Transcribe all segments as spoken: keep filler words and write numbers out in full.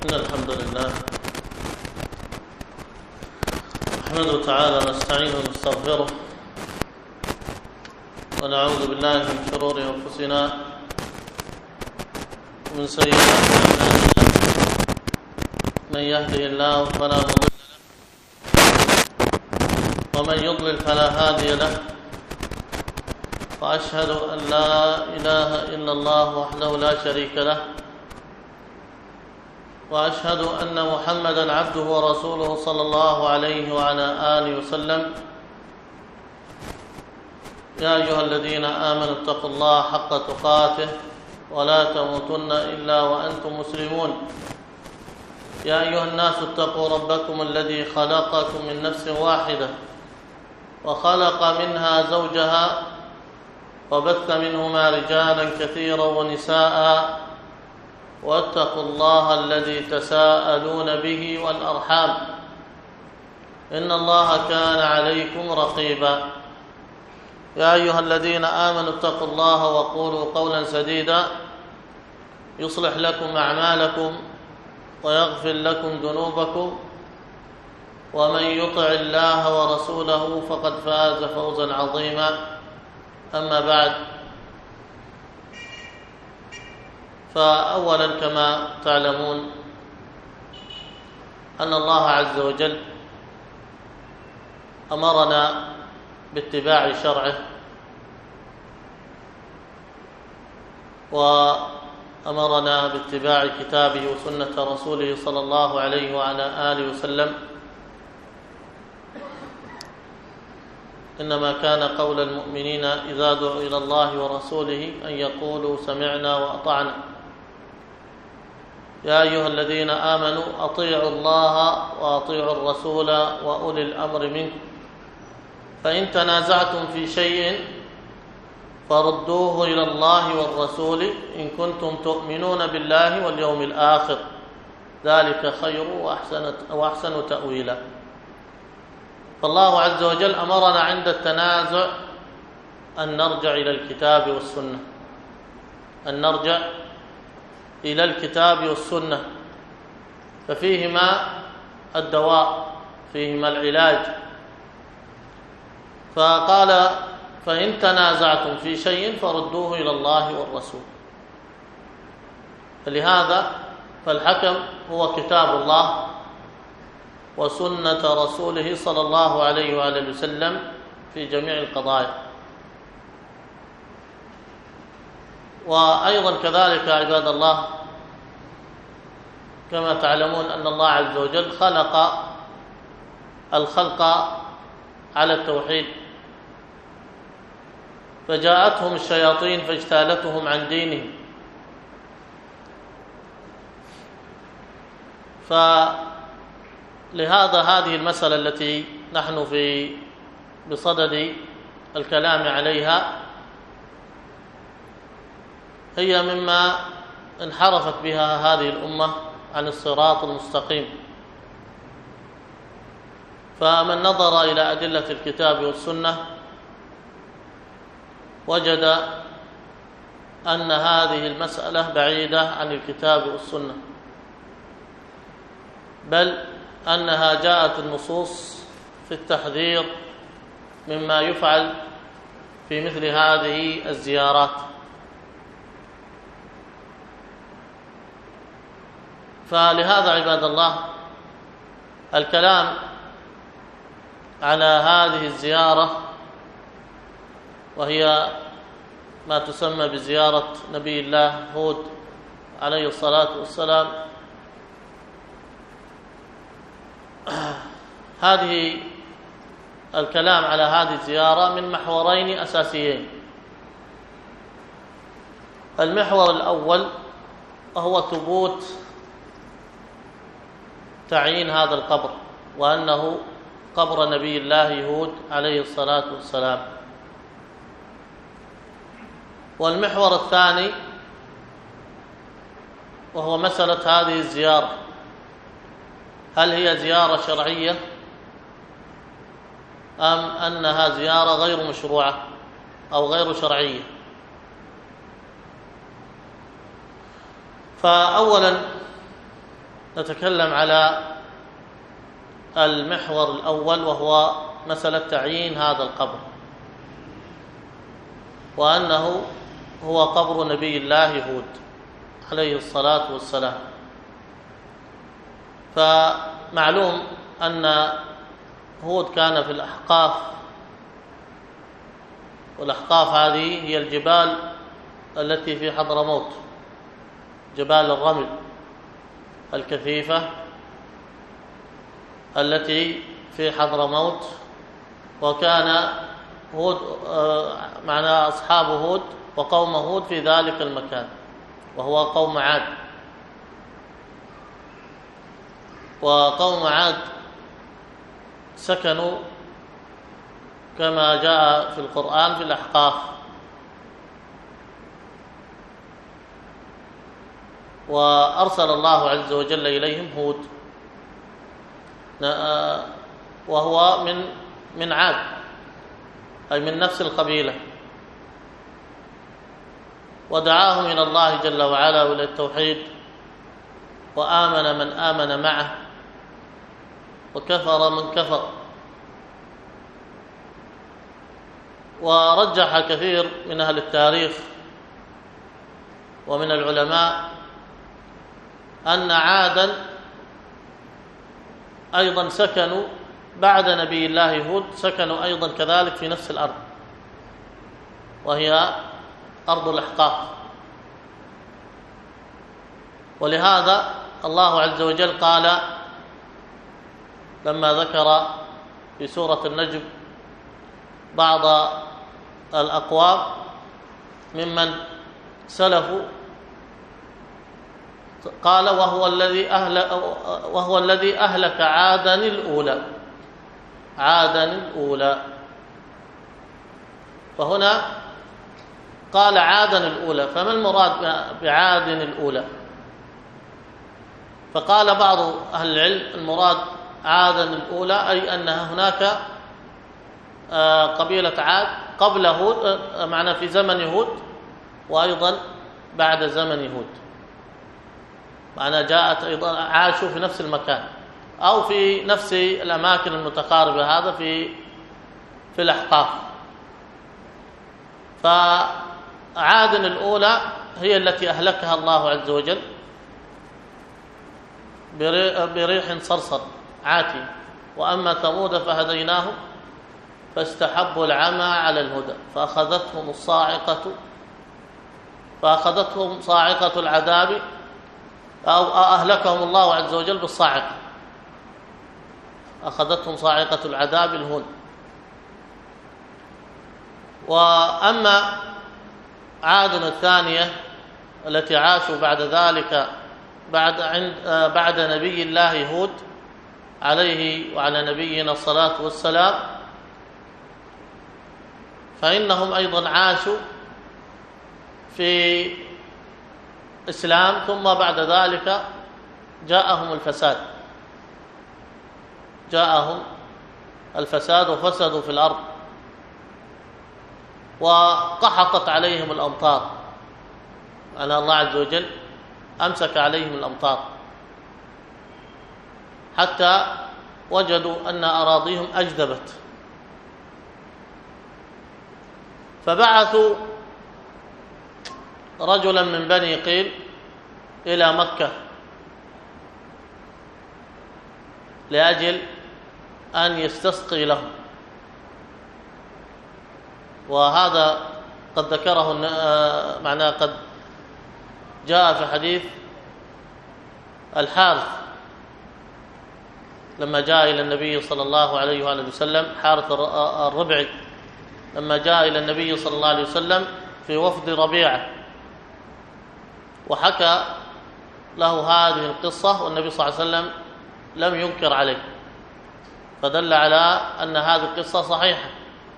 إن الحمد لله نحمده تعالى نستعينه ونستغفره ونعوذ بالله من شرور أنفسنا ومن سيئات أعمالنا من يهده الله فلا مضل له ومن يضلل فلا هادي له وأشهد أن لا إله إلا الله وحده لا شريك له وأشهد أن محمدًا عبده ورسوله صلى الله عليه وعلى آله وسلم يا أيها الذين آمنوا اتقوا الله حق تقاته ولا تموتن إلا وأنتم مسلمون يا أيها الناس اتقوا ربكم الذي خلقكم من نفس واحدة وخلق منها زوجها وبث منهما رجالا كثيرا ونساء واتقوا الله الذي تساءلون به والأرحام إن الله كان عليكم رقيبا يا أيها الذين آمنوا اتقوا الله وقولوا قولا سديدا يصلح لكم أعمالكم ويغفر لكم ذنوبكم ومن يطع الله ورسوله فقد فاز فوزا عظيما أما بعد فأولا كما تعلمون أن الله عز وجل أمرنا باتباع شرعه وأمرنا باتباع كتابه وسنة رسوله صلى الله عليه وعلى آله وسلم إنما كان قول المؤمنين إذا دعوا إلى الله ورسوله أن يقولوا سمعنا وأطعنا يا أيها الذين آمنوا أطيعوا الله وأطيعوا الرسول وأولي الأمر منكم فإن تنازعتم في شيء فردوه إلى الله والرسول إن كنتم تؤمنون بالله واليوم الآخر ذلك خير وأحسن, وأحسن تأويلا. فالله عز وجل أمرنا عند التنازع أن نرجع إلى الكتاب والسنة أن نرجع إلى الكتاب والسنة ففيهما الدواء فيهما العلاج. فقال فإن تنازعتم في شيء فردوه إلى الله والرسول. فلهذا فالحكم هو كتاب الله وسنة رسوله صلى الله عليه وآله وسلم في جميع القضايا. وأيضا كذلك عباد الله كما تعلمون أن الله عز وجل خلق الخلق على التوحيد فجاءتهم الشياطين فاجتالتهم عن دينهم فلهذا هذه المسألة التي نحن في بصدد الكلام عليها هي مما انحرفت بها هذه الأمة عن الصراط المستقيم. فمن نظر إلى أدلة الكتاب والسنة وجد أن هذه المسألة بعيدة عن الكتاب والسنة بل أنها جاءت النصوص في التحذير مما يفعل في مثل هذه الزيارات. فلهذا عباد الله الكلام على هذه الزيارة وهي ما تسمى بزيارة نبي الله هود عليه الصلاة والسلام هذه الكلام على هذه الزيارة من محورين أساسيين. المحور الأول وهو ثبوت تعيين هذا القبر وأنه قبر نبي الله هود عليه الصلاة والسلام. والمحور الثاني وهو مسألة هذه الزيارة هل هي زيارة شرعية أم أنها زيارة غير مشروعة أو غير شرعية. فأولا نتكلم على المحور الأول، وهو مسألة تعيين هذا القبر، وأنه هو قبر نبي الله هود عليه الصلاة والسلام. فمعلوم أن هود كان في الأحقاف، والأحقاف هذه هي الجبال التي في حضرموت، جبال الرمل الكثيفة التي في حضرموت. وكان هود معنى أصحاب هود وقوم هود في ذلك المكان، وهو قوم عاد. وقوم عاد سكنوا كما جاء في القرآن في الأحقاف، وأرسل الله عز وجل إليهم هود، وهو من من عاد، أي من نفس القبيلة، ودعاهم إلى الله جل وعلا إلى التوحيد، وآمن من آمن معه، وكفر من كفر. ورجح كثير من أهل التاريخ ومن العلماء أن عادا أيضا سكنوا بعد نبي الله هود، سكنوا أيضا كذلك في نفس الأرض، وهي أرض الأحقاف. ولهذا الله عز وجل قال لما ذكر في سورة النجم بعض الأقوام ممن سلفوا، قال وهو الذي أهلك وهو الذي أهلك عادا الأولى، عادا الأولى. فهنا قال عادا الأولى، فما المراد بعاد الأولى؟ فقال بعض أهل العلم المراد عادا الأولى أي أن هناك قبيلة عاد قبل هود، معنى في زمن هود، وأيضا بعد زمن هود، معنى جاءت أيضا عاشوا في نفس المكان أو في نفس الأماكن المتقاربة، هذا في في الأحقاف. فعاد الأولى هي التي أهلكها الله عز وجل بريح صرصر عاتي. وأما ثمود فهديناهم فاستحبوا العمى على الهدى فأخذتهم الصاعقة فأخذتهم صاعقة العذاب، أو أهلكهم الله عز وجل بالصاعقة، أخذتهم صاعقة العذاب الهون. وأما عاد الثانية التي عاشوا بعد ذلك بعد عند بعد نبي الله هود عليه وعلى نبينا الصلاة والسلام، فإنهم أيضا عاشوا في إسلام، ثم بعد ذلك جاءهم الفساد جاءهم الفساد وفسدوا في الأرض، وقحطت عليهم الأمطار، أن الله عز وجل أمسك عليهم الأمطار حتى وجدوا أن أراضيهم أجدبت، فبعثوا رجلا من بني قيل إلى مكة لأجل أن يستسقي لهم. وهذا قد ذكره معناه قد جاء في حديث الحارث لما جاء إلى النبي صلى الله عليه وآله وسلم، حارث الربعي لما جاء إلى النبي صلى الله عليه وسلم في وفد ربيعة، وحكى له هذه القصة، والنبي صلى الله عليه وسلم لم ينكر عليه، فدل على أن هذه القصة صحيحة.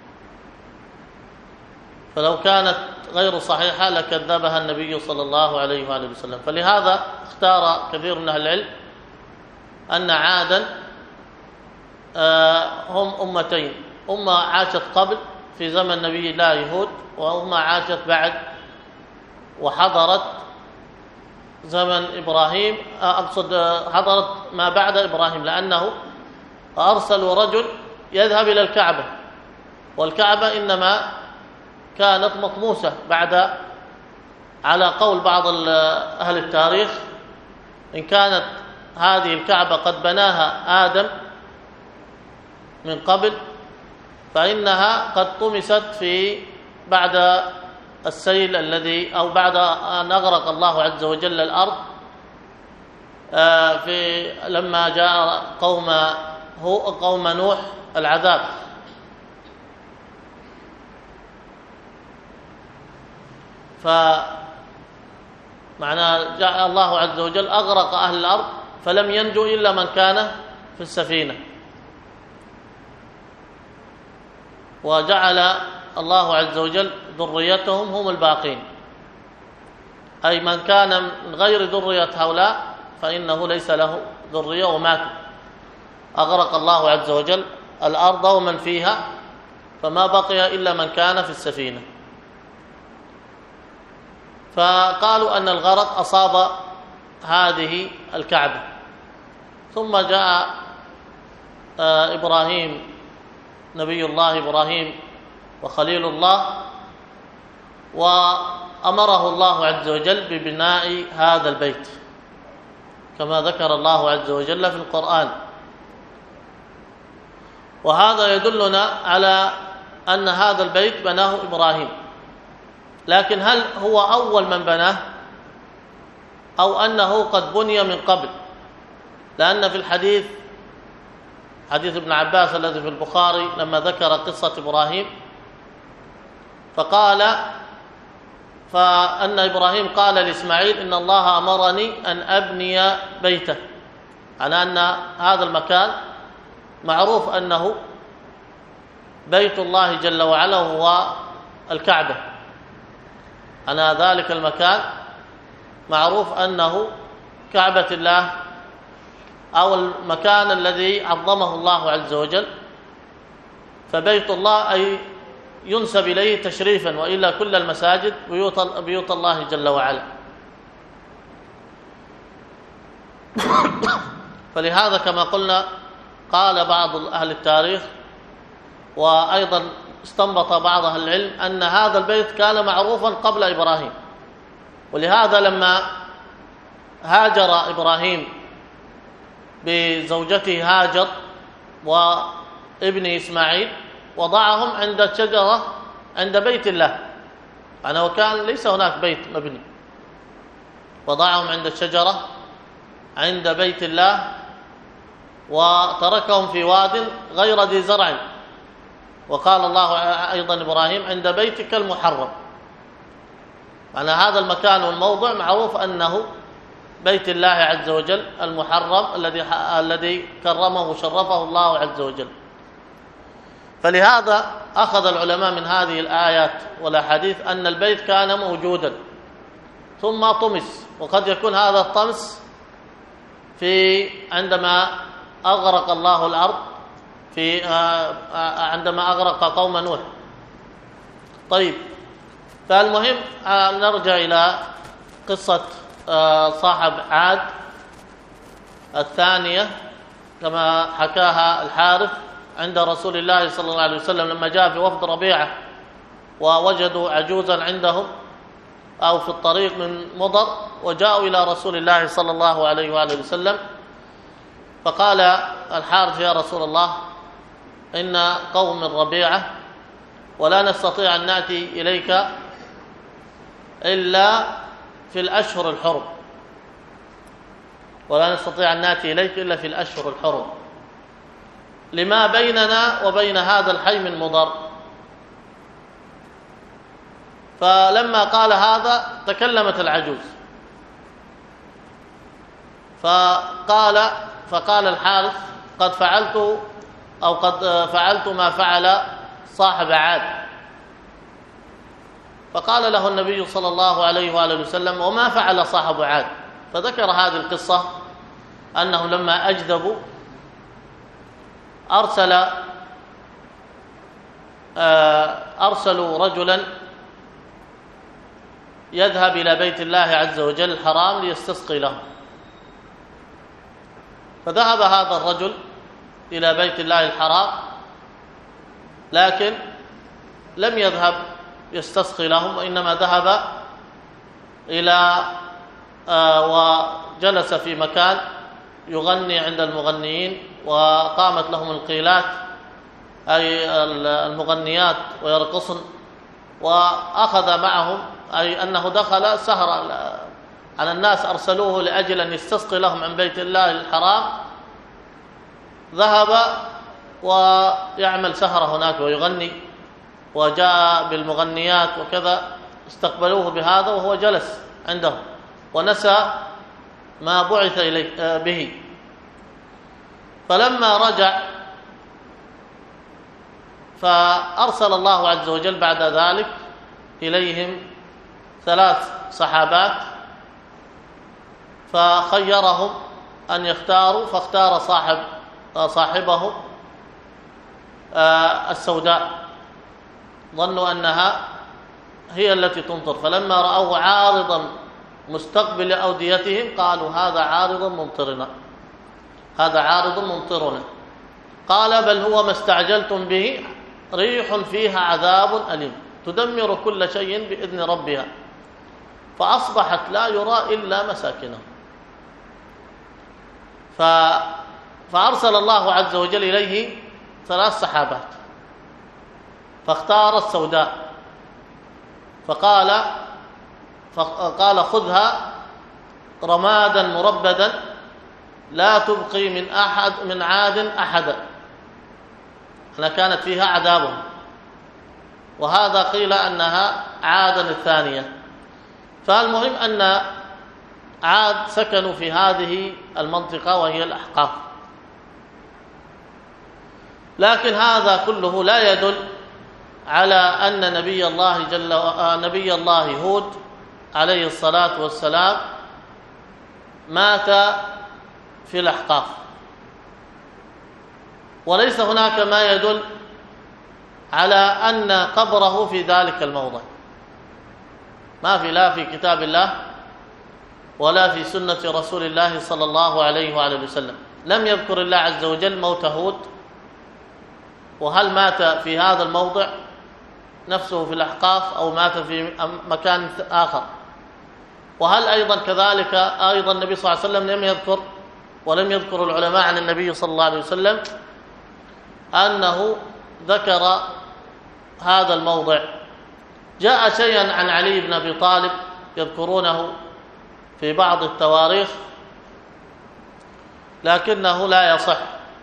فلو كانت غير صحيحة لكذبها النبي صلى الله عليه وآله وسلم. فلهذا اختار كثير من أهل العلم أن عادا هم أمتين، أمة عاشت قبل في زمن نبي الله هود، وأمة عاشت بعد وحضرت زمن إبراهيم، أقصد حضرت ما بعد إبراهيم، لأنه أرسلوا رجل يذهب إلى الكعبة، والكعبة إنما كانت مطموسة بعد، على قول بعض أهل التاريخ، إن كانت هذه الكعبة قد بناها آدم من قبل، فإنها قد طمست في بعد السيل الذي أو بعد أن أغرق الله عز وجل الأرض في لما جاء قوم هو قوم نوح العذاب. فمعنى جاء الله عز وجل أغرق أهل الأرض فلم ينجو إلا من كان في السفينة، وجعل الله عز وجل ذريتهم هم الباقين، أي من كان من غير ذرية هؤلاء فإنه ليس له ذرية ومات. أغرق الله عز وجل الأرض ومن فيها فما بقي إلا من كان في السفينة. فقالوا أن الغرق أصاب هذه الكعبة. ثم جاء إبراهيم نبي الله إبراهيم وخليل الله، وأمره الله عز وجل ببناء هذا البيت كما ذكر الله عز وجل في القرآن. وهذا يدلنا على أن هذا البيت بناه إبراهيم، لكن هل هو أول من بناه أو أنه قد بني من قبل؟ لأن في الحديث حديث ابن عباس الذي في البخاري لما ذكر قصة إبراهيم فقال فأن إبراهيم قال لإسماعيل إن الله أمرني أن أبني بيته، على أن هذا المكان معروف أنه بيت الله جل وعلا هو الكعبة، أن ذلك المكان معروف أنه كعبة الله أو المكان الذي عظمه الله عز وجل. فبيت الله أي ينسب إليه تشريفا، وإلا كل المساجد بيوت, بيوت الله جل وعلا. فلهذا كما قلنا قال بعض أهل التاريخ وأيضا استنبط بعض أهل العلم أن هذا البيت كان معروفا قبل إبراهيم، ولهذا لما هاجر إبراهيم بزوجته هاجر وابن إسماعيل وضعهم عند الشجرة عند بيت الله، يعني وكان ليس هناك بيت مبني، وضعهم عند الشجرة عند بيت الله وتركهم في واد غير ذي زرع، وقال الله أيضا إبراهيم عند بيتك المحرم، يعني هذا المكان والموضع معروف أنه بيت الله عز وجل المحرم الذي الذي كرمه وشرفه الله عز وجل. فلهذا أخذ العلماء من هذه الآيات والأحاديث أن البيت كان موجودا ثم طمس، وقد يكون هذا الطمس في عندما أغرق الله الأرض في عندما أغرق قوم نوح. طيب، فالمهم نرجع إلى قصة صاحب عاد الثانية كما حكاها الحارث عند رسول الله صلى الله عليه وسلم لما جاء في وفد ربيعة ووجدوا عجوزا عندهم أو في الطريق من مضر، وجاءوا إلى رسول الله صلى الله عليه وآله وسلم، فقال الحارث يا رسول الله إن قوم من ربيعة ولا نستطيع أن نأتي إليك إلا في الأشهر الحرم، ولا نستطيع أن نأتي إليك إلا في الأشهر الحرم لما بيننا وبين هذا الحي من مضر. فلما قال هذا تكلمت العجوز، فقال فقال الحارث قد فعلت أو قد فعلت ما فعل صاحب عاد. فقال له النبي صلى الله عليه وآله وسلم وما فعل صاحب عاد؟ فذكر هذه القصة أنه لما أجذبوا أرسل أرسلوا رجلا يذهب إلى بيت الله عز وجل الحرام ليستسقي لهم. فذهب هذا الرجل إلى بيت الله الحرام، لكن لم يذهب يستسقي لهم، وإنما ذهب إلى آه وجلس في مكان يغني عند المغنيين، وقامت لهم القيلات أي المغنيات ويرقصن، وأخذ معهم أي أنه دخل سهر على الناس، أرسلوه لأجل أن يستسقي لهم عن بيت الله الحرام، ذهب ويعمل سهرة هناك ويغني، وجاء بالمغنيات وكذا، استقبلوه بهذا وهو جلس عنده ونسى ما بعث إليه به. فلما رجع فأرسل الله عز وجل بعد ذلك إليهم ثلاث صحابات، فخيرهم أن يختاروا، فاختار صاحب صاحبه السوداء، ظنوا أنها هي التي تمطر، فلما رأوه عارضا مستقبل أوديتهم قالوا هذا عارض ممطرنا، هذا عارض ممطرنا. قال بل هو ما استعجلتم به، ريح فيها عذاب أليم تدمر كل شيء بإذن ربها، فأصبحت لا يرى إلا مساكنهم. ف... فأرسل الله عز وجل إليه ثلاث صحابات، فاختار السوداء، فقال فقال خذها رمادا مربدا لا تبقي من أحد من عاد أحدا، أنها كانت فيها عذابهم، وهذا قيل أنها عادا الثانية. فالمهم أن عاد سكنوا في هذه المنطقة وهي الأحقاف، لكن هذا كله لا يدل على أن نبي الله جل نبي الله هود عليه الصلاة والسلام مات في الأحقاف، وليس هناك ما يدل على أن قبره في ذلك الموضع، ما في لا في كتاب الله ولا في سنة رسول الله صلى الله عليه وآله وسلم. لم يذكر الله عز وجل موت هود، وهل مات في هذا الموضع نفسه في الأحقاف أو مات في مكان آخر، وهل أيضا كذلك أيضا النبي صلى الله عليه وسلم لم يذكر ولم يذكر العلماء عن النبي صلى الله عليه وسلم أنه ذكر هذا الموضع. جاء شيئا عن علي بن أبي طالب يذكرونه في بعض التواريخ، لكنه لا يصح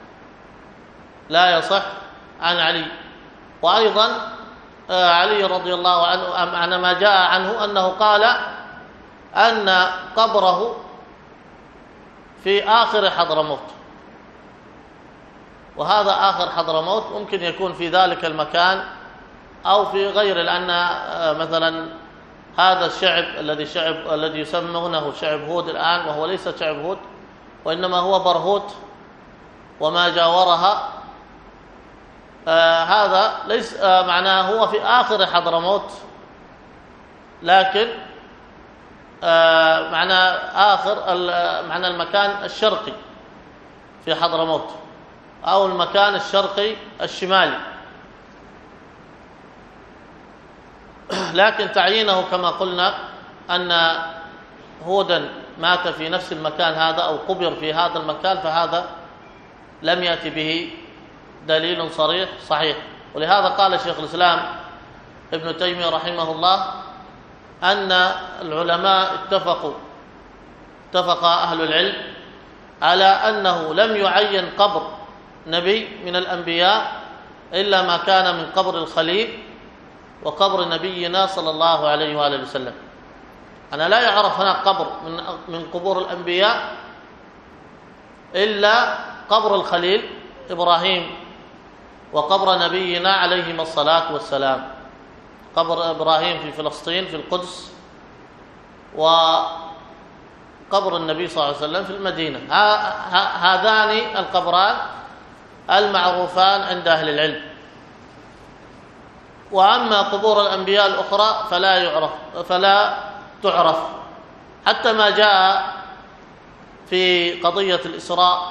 لا يصح عن علي. وأيضا علي رضي الله عنه عن ما جاء عنه أنه قال أن قبره في آخر حضرموت، وهذا آخر حضرموت ممكن يكون في ذلك المكان أو في غيره، لأن مثلا هذا الشعب الذي شعب الذي يسمونه شعب هود الآن، وهو ليس شعب هود وإنما هو برهوت وما جاورها، آه هذا ليس آه معناه هو في آخر حضرموت، لكن آه معنى آخر معنى المكان الشرقي في حضرموت أو المكان الشرقي الشمالي، لكن تعيينه كما قلنا أن هودا مات في نفس المكان هذا أو قبر في هذا المكان، فهذا لم يأتي به دليل صريح صحيح. ولهذا قال شيخ الإسلام ابن تيمية رحمه الله أن العلماء اتفقوا اتفق أهل العلم على أنه لم يعين قبر نبي من الأنبياء إلا ما كان من قبر الخليل وقبر نبينا صلى الله عليه وآله وسلم. أنا لا يعرف هناك قبر من من قبور الأنبياء إلا قبر الخليل إبراهيم وقبر نبينا عليهما الصلاة والسلام، قبر إبراهيم في فلسطين في القدس، وقبر النبي صلى الله عليه وسلم في المدينة. هذان القبران المعروفان عند أهل العلم. وأما قبور الأنبياء الأخرى فلا يعرف فلا تعرف، حتى ما جاء في قضية الإسراء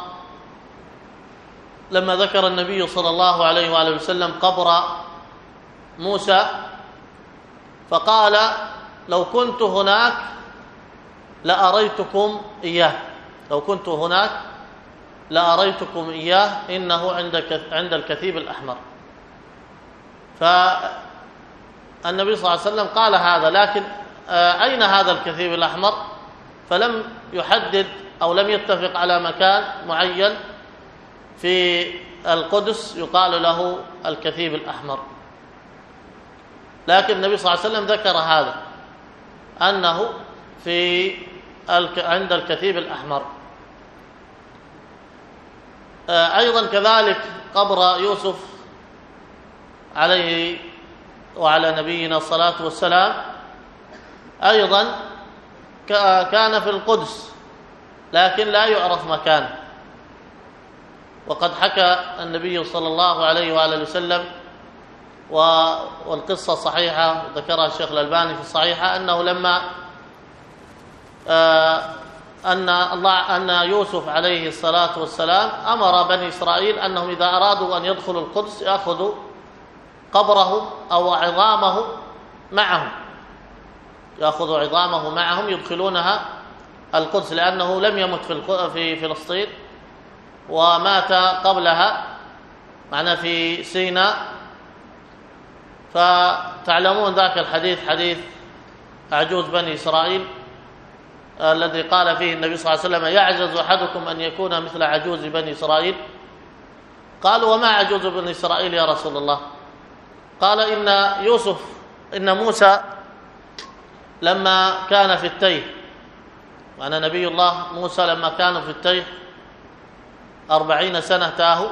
لما ذكر النبي صلى الله عليه وآله وسلم قبر موسى فقال لو كنت هناك لأريتكم إياه، لو كنت هناك لأريتكم إياه إنه عند عند الكثيب الأحمر. فالنبي صلى الله عليه وسلم قال هذا، لكن أين هذا الكثيب الأحمر؟ فلم يحدد أو لم يتفق على مكان معين في القدس يقال له الكثيب الأحمر، لكن النبي صلى الله عليه وسلم ذكر هذا أنه في عند الكثيب الأحمر. أيضا كذلك قبر يوسف عليه وعلى نبينا الصلاة والسلام أيضا كان في القدس لكن لا يعرف مكانه، وقد حكى النبي صلى الله عليه وآله وسلم والقصة صحيحة ذكرها الشيخ الألباني في الصحيحة أنه لما أن الله أن يوسف عليه الصلاة والسلام أمر بني إسرائيل أنهم إذا أرادوا أن يدخلوا القدس يأخذوا قبره أو عظامه معهم، يأخذوا عظامه معهم يدخلونها القدس، لأنه لم يمت في فلسطين ومات قبلها معنا في سيناء. فتعلمون ذاك الحديث حديث عجوز بني إسرائيل الذي قال فيه النبي صلى الله عليه وسلم يعجز أحدكم أن يكون مثل عجوز بني إسرائيل. قالوا وما عجوز بني إسرائيل يا رسول الله؟ قال إن يوسف إن موسى لما كان في التيه، وأن نبي الله موسى لما كانوا في التيه أربعين سنة تاهوا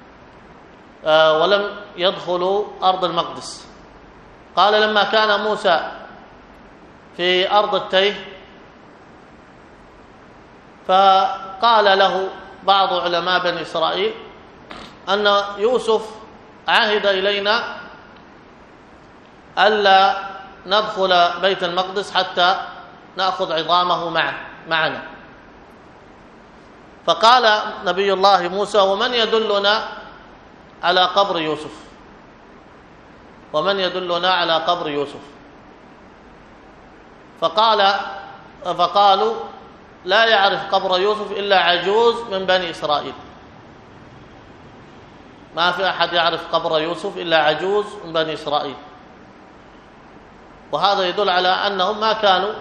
ولم يدخلوا أرض المقدس. قال لما كان موسى في أرض التيه فقال له بعض علماء بني إسرائيل أن يوسف عهد إلينا ألا ندخل بيت المقدس حتى نأخذ عظامه معه معنا. فقال نبي الله موسى ومن يدلنا على قبر يوسف؟ ومن يدلنا على قبر يوسف؟ فقال فقالوا لا يعرف قبر يوسف إلا عجوز من بني إسرائيل، ما في أحد يعرف قبر يوسف إلا عجوز من بني إسرائيل. وهذا يدل على أنهم ما كانوا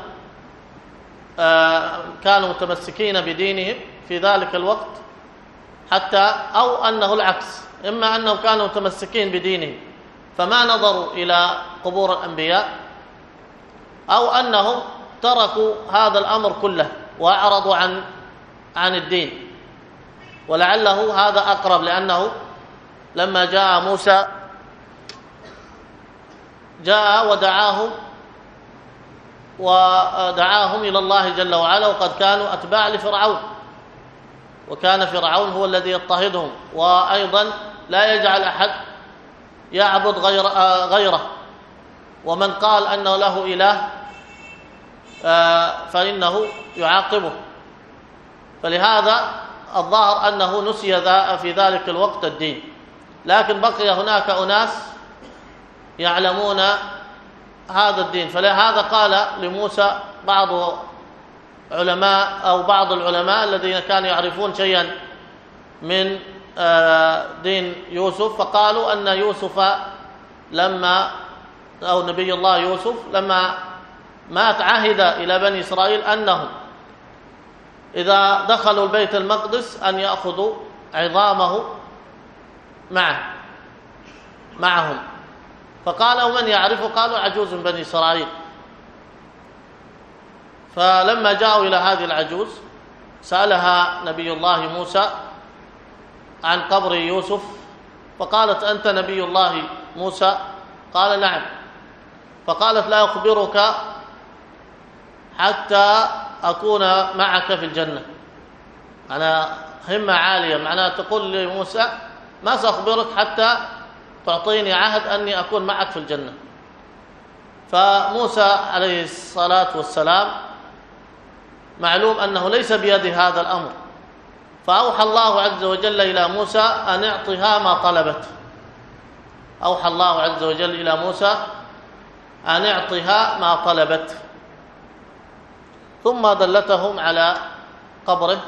آه كانوا متمسكين بدينهم في ذلك الوقت، حتى أو أنه العكس، إما أنهم كانوا متمسكين بدينهم فما نظروا إلى قبور الأنبياء، أو أنهم تركوا هذا الأمر كله وأعرضوا عن عن الدين. ولعله هذا أقرب، لأنه لما جاء موسى جاء ودعاهم ودعاهم إلى الله جل وعلا، وقد كانوا أتباع لفرعون، وكان فرعون هو الذي يضطهدهم، وأيضا لا يجعل أحد يعبد غير غيره، ومن قال أنه له إله فإنه يعاقبه. فلهذا الظاهر أنه نسي في ذلك الوقت الدين، لكن بقي هناك أناس يعلمون هذا الدين. فلهذا قال لموسى بعض علماء أو بعض العلماء الذين كانوا يعرفون شيئا من دين يوسف، فقالوا أن يوسف لما أو نبي الله يوسف لما مات عهد إلى بني إسرائيل أنهم إذا دخلوا البيت المقدس أن يأخذوا عظامه معه معهم. فقالوا من يعرفه؟ قالوا عجوز من بني إسرائيل. فلما جاءوا إلى هذه العجوز سألها نبي الله موسى عن قبر يوسف، فقالت أنت نبي الله موسى؟ قال نعم. فقالت لا أخبرك حتى أكون معك في الجنة. أنا همة عالية، معناها تقول لموسى ما سأخبرك حتى تعطيني عهد أني أكون معك في الجنة. فموسى عليه الصلاة والسلام معلوم أنه ليس بيده هذا الأمر، فأوحى الله عز وجل إلى موسى أن اعطها ما طلبت. أوحى الله عز وجل إلى موسى أن اعطها ما طلبت، ثم دلتهم على قبره.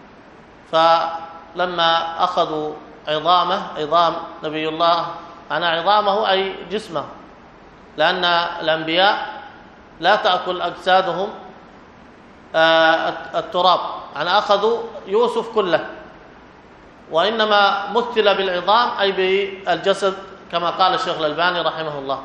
فلما أخذوا عظامه، عظام نبي الله، أنا عظامه أي جسمه، لأن الأنبياء لا تأكل أجسادهم التراب، أنا أخذوا يوسف كله، وإنما مثل بالعظام أي بالجسد كما قال الشيخ الألباني رحمه الله.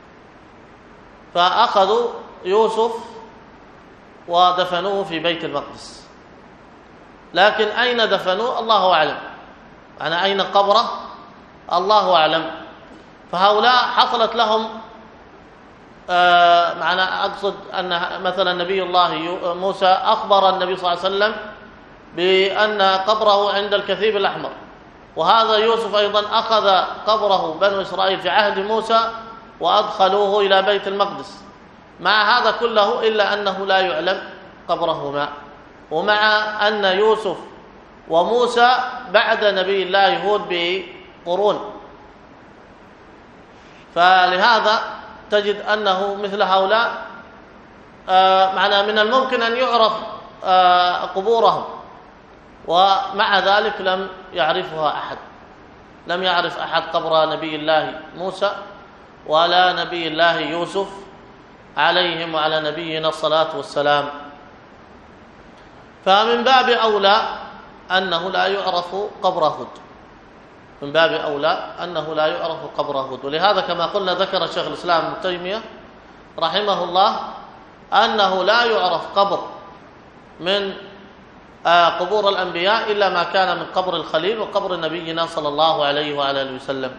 فأخذوا يوسف ودفنوه في بيت المقدس، لكن أين دفنوه الله أعلم، أنا أين قبره الله أعلم. فهؤلاء حصلت لهم آه معنى أقصد أن مثلا نبي الله موسى أخبر النبي صلى الله عليه وسلم بأن قبره عند الكثيب الأحمر، وهذا يوسف أيضا أخذ قبره بنو إسرائيل في عهد موسى وأدخلوه إلى بيت المقدس. مع هذا كله إلا أنه لا يعلم قبرهما، ومع أن يوسف وموسى بعد نبي الله هود بقرون، فلهذا تجد أنه مثل هؤلاء آه معنا من الممكن أن يعرف آه قبورهم، ومع ذلك لم يعرفها أحد، لم يعرف أحد قبر نبي الله موسى ولا نبي الله يوسف عليهم وعلى نبينا الصلاة والسلام. فمن باب أولى أنه لا يعرف قبر هود، من باب أولى أنه لا يعرف قبر هود. ولهذا كما قلنا ذكر الشيخ الإسلام ابن تيمية رحمه الله أنه لا يعرف قبر من قبور الأنبياء إلا ما كان من قبر الخليل وقبر نبينا صلى الله عليه وآله وسلم.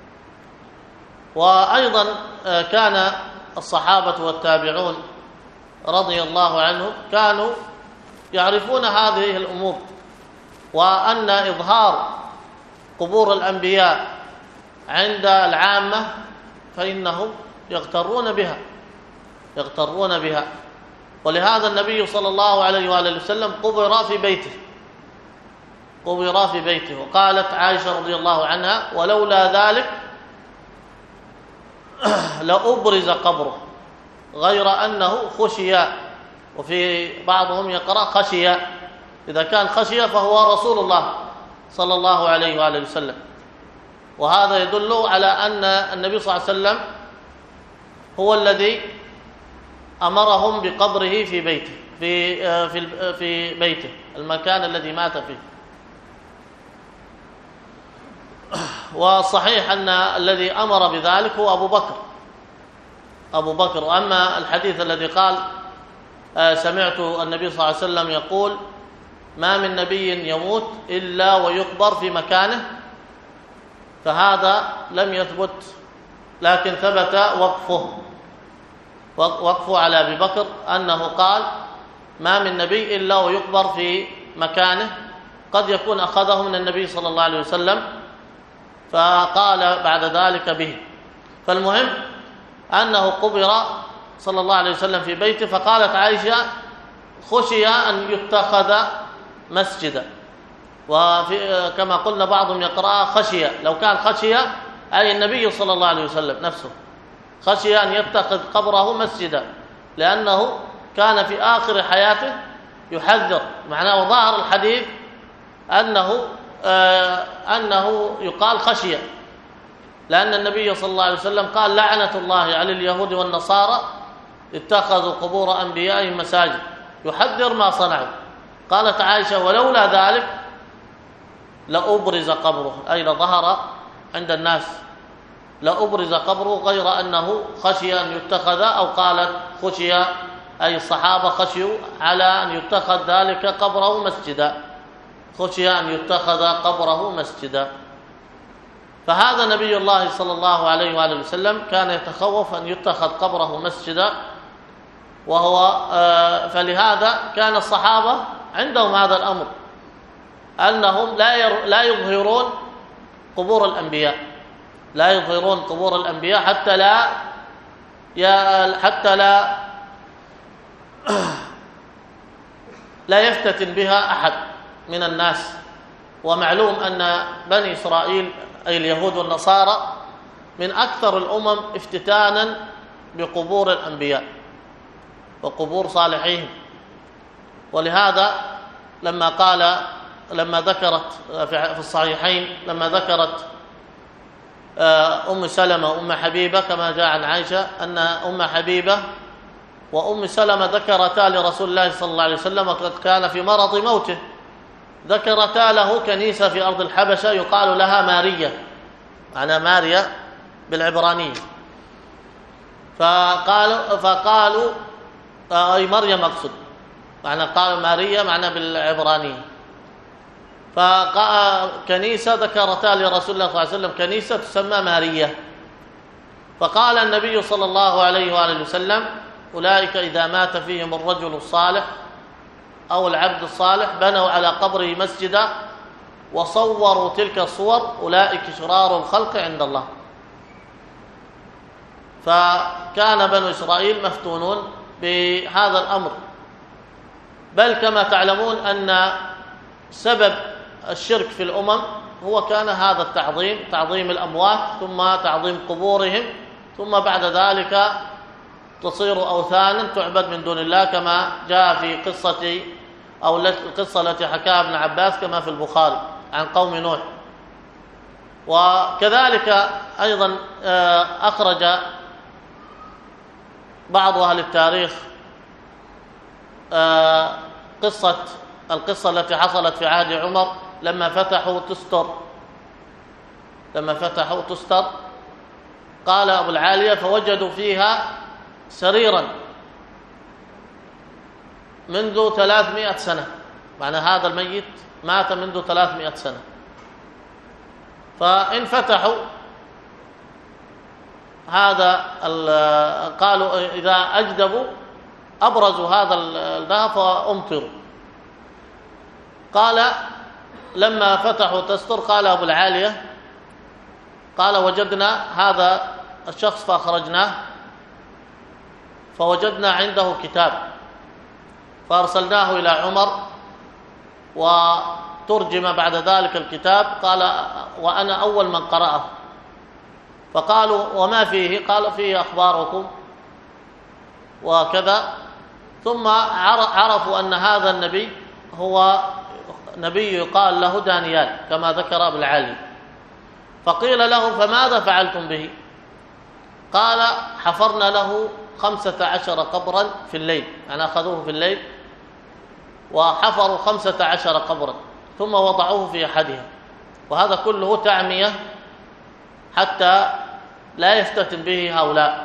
وأيضا كان الصحابة والتابعون رضي الله عنهم كانوا يعرفون هذه الأمور، وأن إظهار قبور الأنبياء عند العامة فإنهم يغترون بها يغترون بها ولهذا النبي صلى الله عليه وآله وسلم قبر في بيته قبر في بيته وقالت عائشة رضي الله عنها: ولولا ذلك لأبرز قبره، غير أنه خشي، وفي بعضهم يقرأ خشي، إذا كان خشي فهو رسول الله صلى الله عليه وآله وسلم. وهذا يدل على أن النبي صلى الله عليه وسلم هو الذي أمرهم بقبره في بيته في في في بيته المكان الذي مات فيه. والصحيح أن الذي أمر بذلك هو أبو بكر أبو بكر وأما الحديث الذي قال سمعت النبي صلى الله عليه وسلم يقول: ما من نبي يموت إلا ويقبر في مكانه، فهذا لم يثبت، لكن ثبت وقفه وقفه على أبي بكر أنه قال: ما من نبي إلا ويقبر في مكانه، قد يكون أخذه من النبي صلى الله عليه وسلم فقال بعد ذلك به. فالمهم أنه قبر صلى الله عليه وسلم في بيته. فقالت عائشة: خشي أن يتخذ مسجدا، وكما قلنا بعضهم يقرأ خشية، لو كان خشية أي النبي صلى الله عليه وسلم نفسه خشي أن يتخذ قبره مسجدا، لأنه كان في آخر حياته يحذر، معناه ظاهر الحديث أنه آه أنه يقال خشية، لأن النبي صلى الله عليه وسلم قال: لعنة الله على اليهود والنصارى اتخذوا قبور أنبيائهم مساجد، يحذر ما صنعوا. قالت عائشة: ولولا ذلك لأبرز قبره، أي لظهر عند الناس، لأبرز قبره، غير أنه خشي أن يتخذ، أو قالت خشي أي الصحابة خشيوا على أن يتخذ ذلك قبره مسجدا، خشي أن يتخذ قبره مسجدا. فهذا نبي الله صلى الله عليه وآله وسلم كان يتخوف أن يتخذ قبره مسجدا، وهو فلهذا كان الصحابة عندهم هذا الأمر، أنهم لا لا يظهرون قبور الأنبياء لا يظهرون قبور الأنبياء حتى لا حتى لا لا يفتتن بها أحد من الناس. ومعلوم أن بني إسرائيل أي اليهود والنصارى من أكثر الأمم افتتانا بقبور الأنبياء وقبور صالحين. ولهذا لما قال لما ذكرت في الصحيحين لما ذكرت أم سلمة وأم حبيبة كما جاء عن عائشة أن أم حبيبة وأم سلمة ذكرتا لرسول الله صلى الله عليه وسلم وقد كان في مرض موته، ذكرتا له كنيسة في أرض الحبشة يقال لها مارية، معنى ماريا بالعبرانية. فقالوا فقالوا أي مريم أقصد، معنى قالوا ماريا معنى بالعبرانية. فكنيسة ذكرتا لرسول الله صلى الله عليه وسلم كنيسة تسمى مارية. فقال النبي صلى الله عليه وآله وسلم: أولئك إذا مات فيهم الرجل الصالح أو العبد الصالح بنوا على قبره مسجدا وصوروا تلك الصور، أولئك شرار الخلق عند الله. فكان بنو إسرائيل مفتونون بهذا الأمر. بل كما تعلمون أن سبب الشرك في الأمم هو كان هذا التعظيم، تعظيم الأموات ثم تعظيم قبورهم، ثم بعد ذلك تصير أوثانا تعبد من دون الله، كما جاء في قصة أو القصة التي حكاها ابن عباس كما في البخاري عن قوم نوح. وكذلك أيضا أخرج بعض أهل التاريخ قصة القصة التي حصلت في عهد عمر لما فتحوا تستر لما فتحوا تستر قال أبو العالية: فوجدوا فيها سريرا منذ ثلاثمائة سنة، معنى هذا الميت مات منذ ثلاثمائة سنة. فإن فتحوا هذا قالوا إذا أجدبوا أبرزوا هذا الذهب فأمطروا. قال لما فتحوا تستر قال أبو العالية قال: وجدنا هذا الشخص فأخرجناه فوجدنا عنده كتاب فأرسلناه إلى عمر وترجم بعد ذلك الكتاب. قال: وأنا أول من قرأه. فقالوا: وما فيه؟ قال: فيه أخباركم وكذا. ثم عرفوا أن هذا النبي هو نبي يقال له دانيال كما ذكر ابن العالي. فقيل له: فماذا فعلتم به؟ قال: حفرنا له خمسة عشر قبرا في الليل، يعني أخذوه في الليل وحفروا خمسة عشر قبرا ثم وضعوه في أحدها، وهذا كله تعمية حتى لا يفتتن به هؤلاء.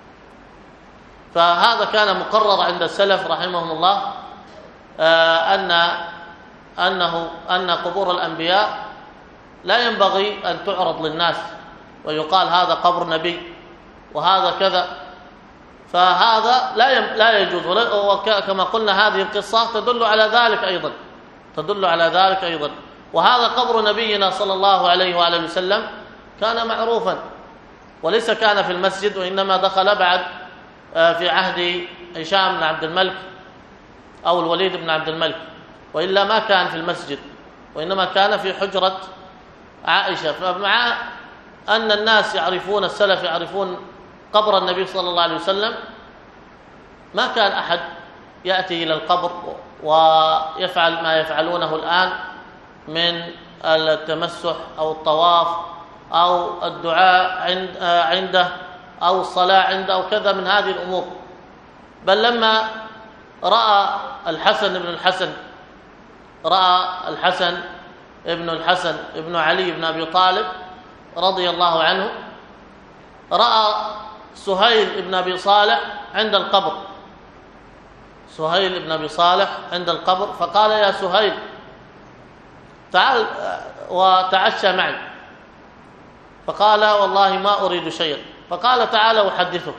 فهذا كان مقرر عند السلف رحمهم الله أن أنه أن قبور الأنبياء لا ينبغي أن تعرض للناس ويقال هذا قبر نبي وهذا كذا، فهذا لا لا يجوز. وكما قلنا هذه القصة تدل على ذلك أيضا تدل على ذلك أيضا وهذا قبر نبينا صلى الله عليه وآله وسلم كان معروفا، وليس كان في المسجد، وإنما دخل بعد في عهد هشام بن عبد الملك أو الوليد بن عبد الملك، وإلا ما كان في المسجد، وإنما كان في حجرة عائشة. فمع أن الناس يعرفون السلف يعرفون قبر النبي صلى الله عليه وسلم، ما كان أحد يأتي إلى القبر ويفعل ما يفعلونه الآن من التمسح أو الطواف أو الدعاء عنده أو الصلاة عنده أو كذا من هذه الأمور. بل لما رأى الحسن بن الحسن رأى الحسن ابن الحسن ابن علي بن أبي طالب رضي الله عنه رأى سهيل بن أبي صالح عند القبر سهيل بن أبي صالح عند القبر فقال: يا سهيل تعال وتعشى معي. فقال: والله ما أريد شيئا. فقال: تعال أحدثك.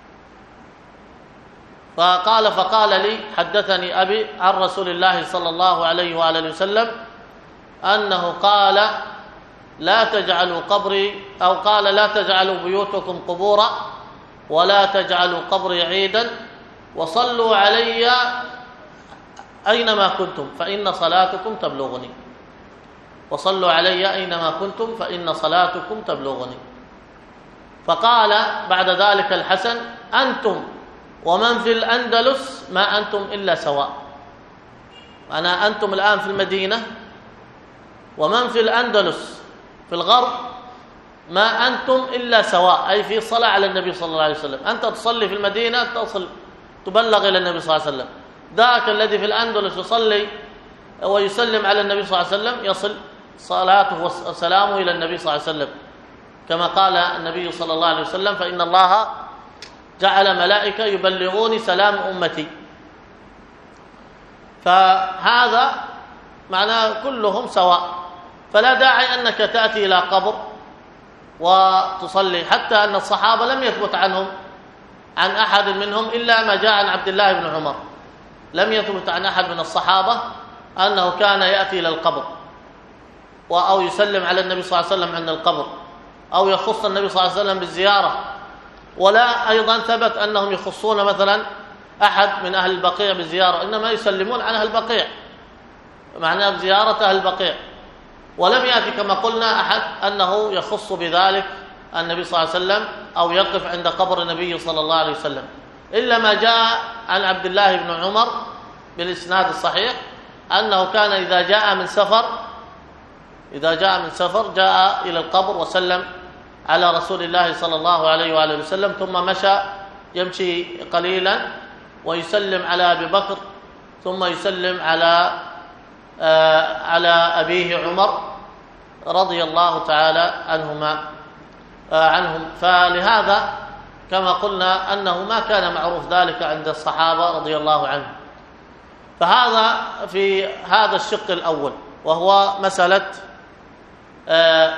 فقال: فقال لي حدثني أبي عن رسول الله صلى الله عليه وآله وسلم أنه قال: لا تجعلوا قبري أو قال: لا تجعلوا بيوتكم قبورا ولا تجعلوا قبري عيدا وصلوا علي أينما كنتم فإن صلاتكم تبلغني وصلوا علي أينما كنتم فإن صلاتكم تبلغني. فقال بعد ذلك الحسن: أنتم ومن في الأندلس ما أنتم إلا سواء. أنا أنتم الآن في المدينة ومن في الأندلس في الغرب ما أنتم إلا سواء، أي في صلاة على النبي صلى الله عليه وسلم. أنت تصلي في المدينة تصل تبلغ إلى النبي صلى الله عليه وسلم، ذاك الذي في الأندلس يصلي ويسلم على النبي صلى الله عليه وسلم يصل صلاته وسلامه إلى النبي صلى الله عليه وسلم، كما قال النبي صلى الله عليه وسلم: فإن الله جعل ملائكة يبلغوني سلام أمتي. فهذا معناه كلهم سواء، فلا داعي أنك تأتي إلى قبر وتصلي، حتى أن الصحابة لم يثبت عنهم عن أحد منهم إلا ما جاء عن عبد الله بن عمر، لم يثبت عن أحد من الصحابة أنه كان يأتي إلى القبر أو يسلم على النبي صلى الله عليه وسلم عند القبر أو يخص النبي صلى الله عليه وسلم بالزيارة، ولا أيضا ثبت أنهم يخصون مثلا أحد من أهل البقيع بالزيارة، إنما يسلمون عن أهل البقيع، معناه زيارة أهل البقيع. ولم يأتي كما قلنا أحد أنه يخص بذلك النبي صلى الله عليه وسلم أو يقف عند قبر النبي صلى الله عليه وسلم، إلا ما جاء عن عبد الله بن عمر بالإسناد الصحيح أنه كان إذا جاء من سفر إذا جاء من سفر جاء إلى القبر وسلم على رسول الله صلى الله عليه وآله وسلم، ثم مشى يمشي قليلا ويسلم على أبي بكر، ثم يسلم على آه على أبيه عمر رضي الله تعالى عنهما آه عنهم. فلهذا كما قلنا أنه ما كان معروف ذلك عند الصحابة رضي الله عنهم. فهذا في هذا الشق الأول، وهو مسألة آه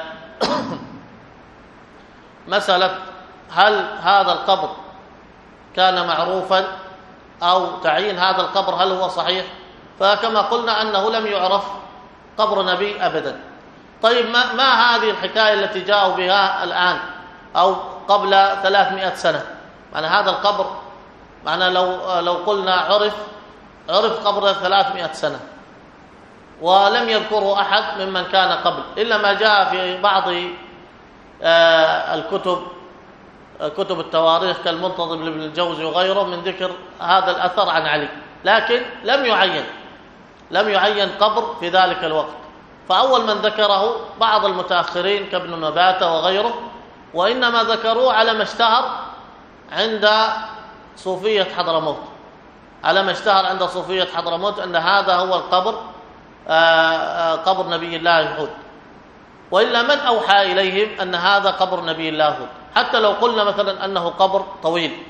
مسألة هل هذا القبر كان معروفا أو تعيين هذا القبر هل هو صحيح؟ فكما قلنا أنه لم يعرف قبر نبي أبدا. طيب ما, ما هذه الحكاية التي جاءوا بها الآن أو قبل ثلاثمائة سنة؟ معنى هذا القبر معنى لو, لو قلنا عرف عرف قبر ثلاثمائة سنة ولم يذكره أحد ممن كان قبل، إلا ما جاء في بعض آه الكتب كتب التواريخ كالمنتظم لابن الجوزي وغيره من ذكر هذا الأثر عن علي، لكن لم يعين لم يعين قبر في ذلك الوقت. فأول من ذكره بعض المتأخرين كابن نباتة وغيره، وإنما ذكروه على ما اشتهر عند صوفية حضرموت على ما اشتهر عند صوفية حضرموت أن هذا هو القبر قبر نبي الله هود، وإلا من أوحى إليهم أن هذا قبر نبي الله هود؟ حتى لو قلنا مثلا أنه قبر طويل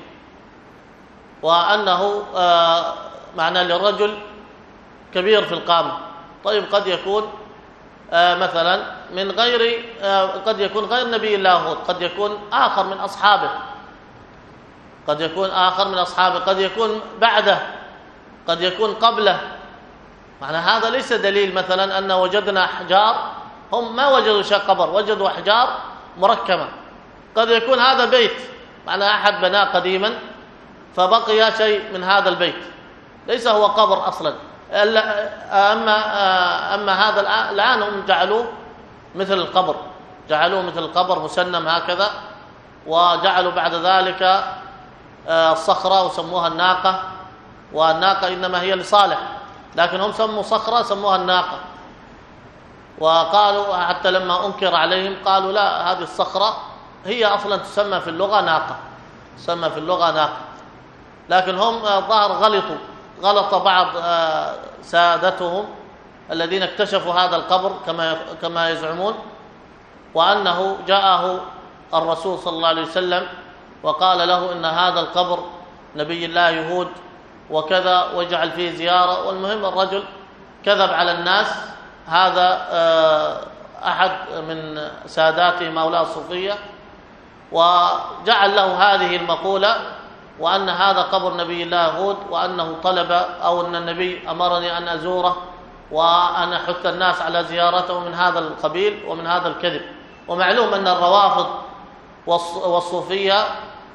وأنه معنى للرجل كبير في القامة، طيب قد يكون مثلا من غير قد يكون غير نبي الله هود، قد يكون آخر من أصحابه قد يكون آخر من أصحابه قد يكون بعده، قد يكون قبله. معنى هذا ليس دليل مثلا أن وجدنا أحجار، هم ما وجدوا شيء قبر، وجدوا أحجار مركمة، قد يكون هذا بيت، معنى أحد بناه قديما فبقي شيء من هذا البيت، ليس هو قبر أصلا. أما, أما هذا الآن هم جعلوه مثل القبر، جعلوه مثل القبر مسنم هكذا، وجعلوا بعد ذلك الصخرة وسموها الناقة، والناقة إنما هي لصالح، لكن هم سموا صخرة سموها الناقة، وقالوا حتى لما أنكر عليهم قالوا لا، هذه الصخرة هي أصلا تسمى في اللغة ناقة، تسمى في اللغة ناقة، لكن هم ظهر غلطوا غلط بعض سادتهم الذين اكتشفوا هذا القبر كما كما يزعمون، وأنه جاءه الرسول صلى الله عليه وسلم وقال له إن هذا القبر نبي الله هود وكذا واجعل فيه زيارة. والمهم الرجل كذب على الناس، هذا أحد من ساداتهم أولاء الصوفية، وجعل له هذه المقولة وأن هذا قبر نبي الله هود، وأنه طلب أو أن النبي أمرني أن أزوره وأن أحث الناس على زيارته من هذا القبيل ومن هذا الكذب. ومعلوم أن الروافض والصوفية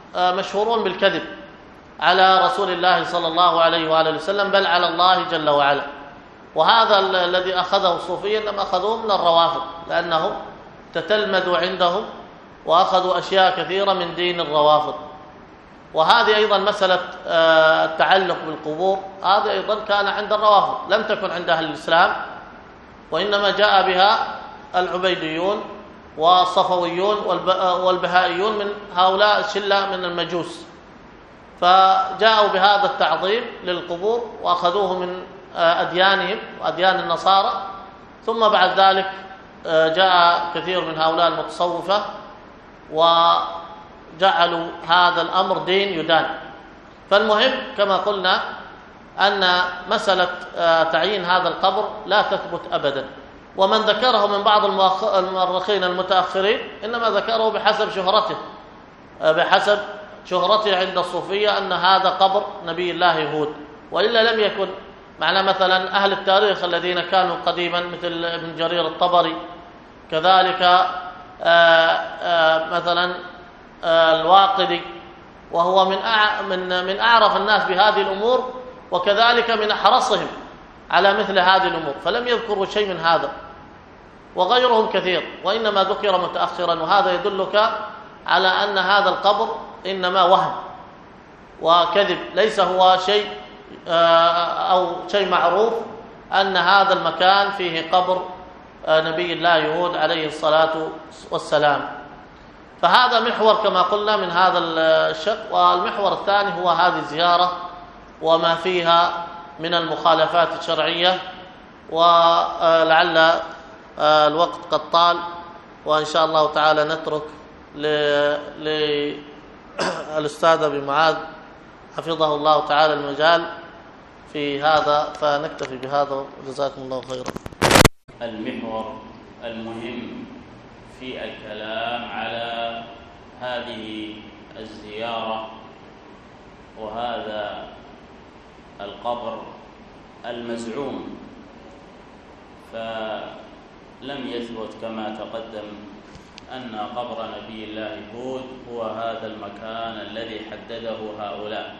مشهورون بالكذب على رسول الله صلى الله عليه وآله وسلم، بل على الله جل وعلا. وهذا الذي أخذه الصوفية لم أخذوه من الروافض، لأنهم تتلمذوا عندهم وأخذوا أشياء كثيرة من دين الروافض. وهذه أيضا مسألة التعلق بالقبور، هذا أيضا كان عند الروافض، لم تكن عند أهل الإسلام، وإنما جاء بها العبيديون والصفويون والبهائيون من هؤلاء الشلة من المجوس، فجاءوا بهذا التعظيم للقبور وأخذوه من أديانهم وأديان النصارى. ثم بعد ذلك جاء كثير من هؤلاء المتصوفة وجعلوا هذا الأمر دين يدان. فالمهم كما قلنا أن مسألة تعيين هذا القبر لا تثبت أبدا، ومن ذكره من بعض المؤرخين المتأخرين إنما ذكره بحسب شهرته بحسب شهرته عند الصوفية أن هذا قبر نبي الله هود، وإلا لم يكن. معنى مثلا أهل التاريخ الذين كانوا قديما مثل ابن جرير الطبري، كذلك آآ آآ مثلا الواقدي، وهو من من من أعرف الناس بهذه الأمور، وكذلك من أحرصهم على مثل هذه الأمور، فلم يذكروا شيء من هذا، وغيرهم كثير، وإنما ذكر متأخرا. وهذا يدلك على أن هذا القبر إنما وهم وكذب، ليس هو شيء أو شيء معروف أن هذا المكان فيه قبر نبي الله هود عليه الصلاة والسلام. فهذا محور كما قلنا من هذا الشق. والمحور الثاني هو هذه الزيارة وما فيها من المخالفات الشرعية. ولعل الوقت قد طال، وإن شاء الله تعالى نترك للأستاذ أبي معاذ حفظه الله تعالى المجال في هذا، فنكتفي بهذا وجزاكم الله خيرا. المحور المهم في الكلام على هذه الزيارة وهذا القبر المزعوم، فلم يثبت كما تقدم أن قبر نبي الله هود هو هذا المكان الذي حدده هؤلاء.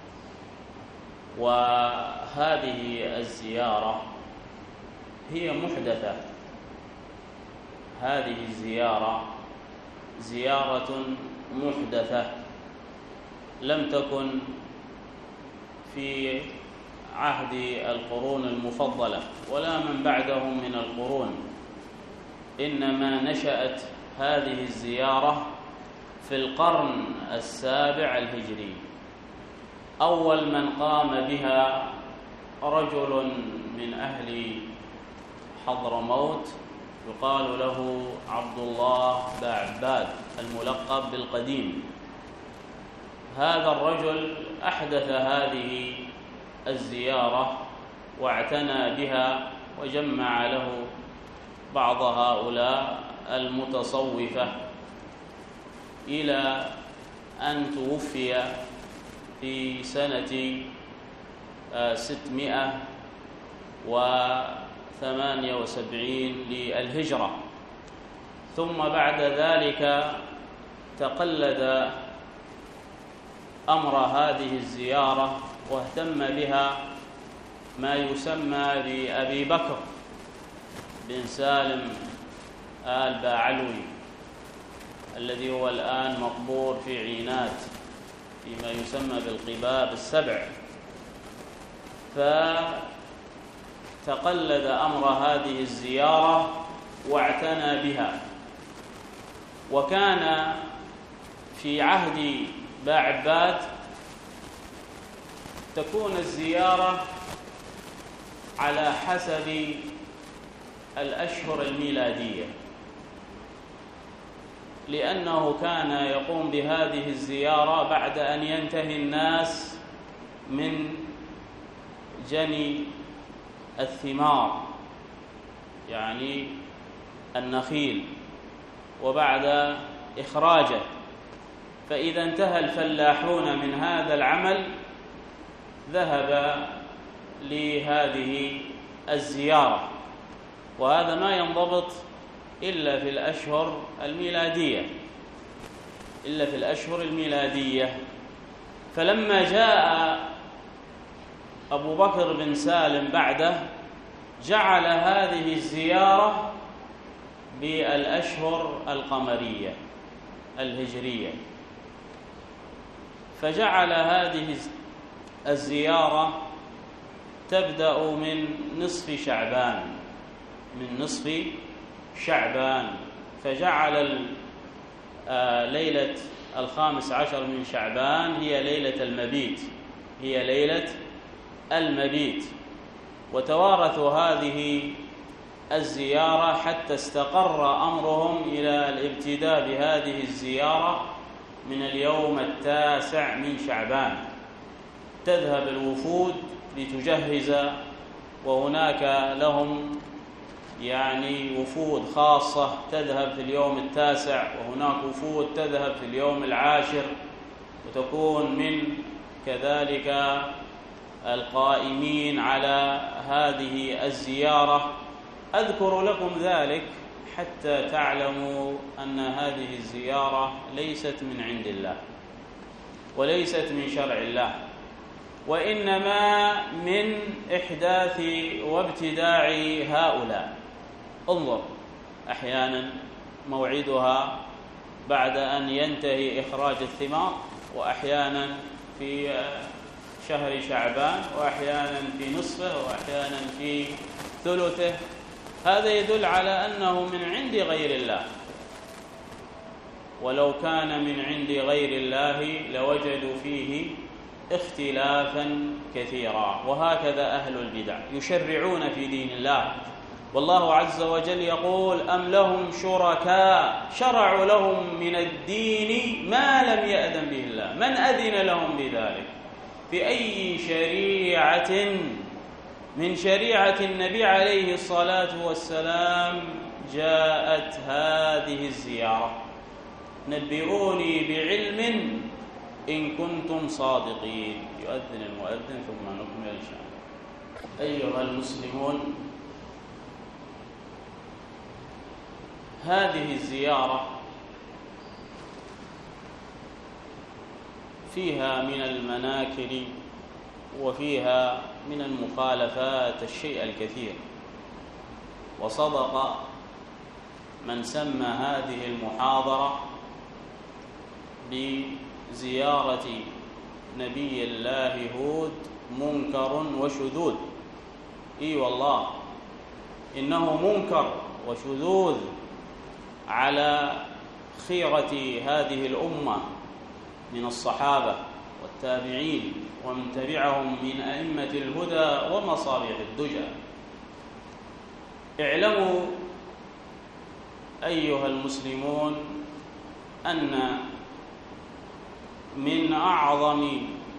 وهذه الزيارة هي محدثة، هذه الزيارة زيارة محدثة لم تكن في عهد القرون المفضلة ولا من بعدهم من القرون، إنما نشأت هذه الزيارة في القرن السابع الهجري. أول من قام بها رجل من أهل حضرموت يقال له عبد الله بعباد الملقب بالقديم. هذا الرجل أحدث هذه الزيارة واعتنى بها وجمع له بعض هؤلاء المتصوفة إلى أن توفي في سنة ستمائة وثمانية وسبعين للهجرة. ثم بعد ذلك تقلد أمر هذه الزيارة واهتم بها ما يسمى بأبي بكر بن سالم آل باعلوي، الذي هو الآن مقبور في عينات فيما يسمى بالقباب السبع. فتقلد أمر هذه الزيارة واعتنى بها. وكان في عهد باعباد تكون الزيارة على حسب الأشهر الميلادية، لأنه كان يقوم بهذه الزيارة بعد أن ينتهي الناس من جني الثمار، يعني النخيل، وبعد إخراجه. فإذا انتهى الفلاحون من هذا العمل ذهب لهذه الزيارة، وهذا ما ينضبط إلا في الأشهر الميلادية. إلا في الأشهر الميلادية. فلما جاء أبو بكر بن سالم بعده جعل هذه الزيارة بالأشهر القمرية الهجرية، فجعل هذه الزيارة تبدأ من نصف شعبان من نصف شعبان فجعل ليلة الخامس عشر من شعبان هي ليلة المبيت هي ليلة المبيت وتوارثوا هذه الزيارة حتى استقر أمرهم إلى الابتداء بهذه الزيارة من اليوم التاسع من شعبان. تذهب الوفود لتجهز، وهناك لهم يعني وفود خاصة تذهب في اليوم التاسع، وهناك وفود تذهب في اليوم العاشر، وتكون من كذلك القائمين على هذه الزيارة. أذكر لكم ذلك حتى تعلموا أن هذه الزيارة ليست من عند الله وليست من شرع الله، وإنما من إحداث وابتداع هؤلاء. انظر، أحيانا موعدها بعد أن ينتهي إخراج الثمار، وأحيانا في شهر شعبان، وأحيانا في نصفه، وأحيانا في ثلثه. هذا يدل على أنه من عند غير الله، ولو كان من عند غير الله لوجدوا فيه اختلافا كثيرا. وهكذا أهل البدع يشرعون في دين الله، والله عز وجل يقول: أم لهم شركاء شرعوا لهم من الدين ما لم يأذن به الله. من أذن لهم بذلك؟ في أي شريعة من شريعة النبي عليه الصلاة والسلام جاءت هذه الزيارة؟ نبئوني بعلم إن كنتم صادقين. يؤذن المؤذن ثم نكمل إن شاء الله. أيها المسلمون، هذه الزيارة فيها من المناكر وفيها من المخالفات الشيء الكثير، وصدق من سمى هذه المحاضرة بزيارة نبي الله هود منكر وشذوذ. إي والله، إنه منكر وشذوذ على خيرة هذه الأمة من الصحابة والتابعين ومن تبعهم من أئمة الهدى ومصابيح الدجى. اعلموا أيها المسلمون أن من أعظم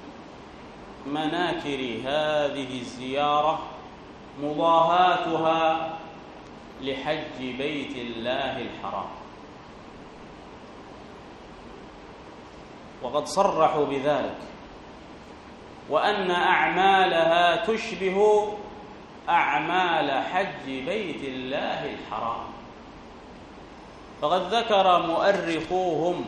مناكر هذه الزيارة مضاهاتها لحج بيت الله الحرام، وقد صرحوا بذلك، وأن أعمالها تشبه أعمال حج بيت الله الحرام. فقد ذكر مؤرخوهم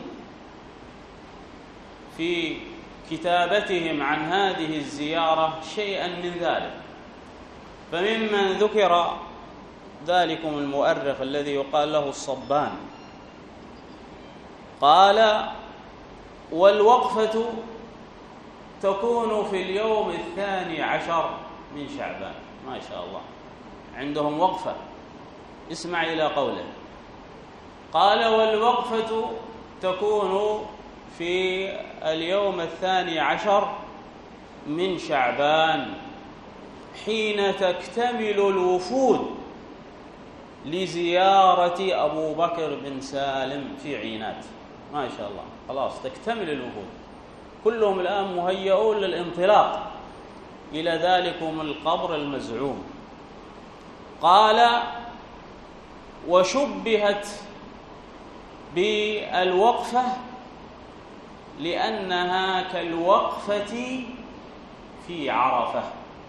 في كتابتهم عن هذه الزيارة شيئا من ذلك. فممن ذكر ذلكم المؤرخ الذي يقال له الصبان، قال: والوقفة تكون في اليوم الثاني عشر من شعبان. ما شاء الله، عندهم وقفة. اسمع إلى قوله، قال: والوقفة تكون في اليوم الثاني عشر من شعبان حين تكتمل الوفود لزيارة أبو بكر بن سالم في عينات. ما شاء الله، خلاص تكتمل الوفود، كلهم الآن مهيئون للانطلاق إلى ذلكم القبر المزعوم. قال: وشبهت بالوقفة لأنها كالوقفة في عرفة،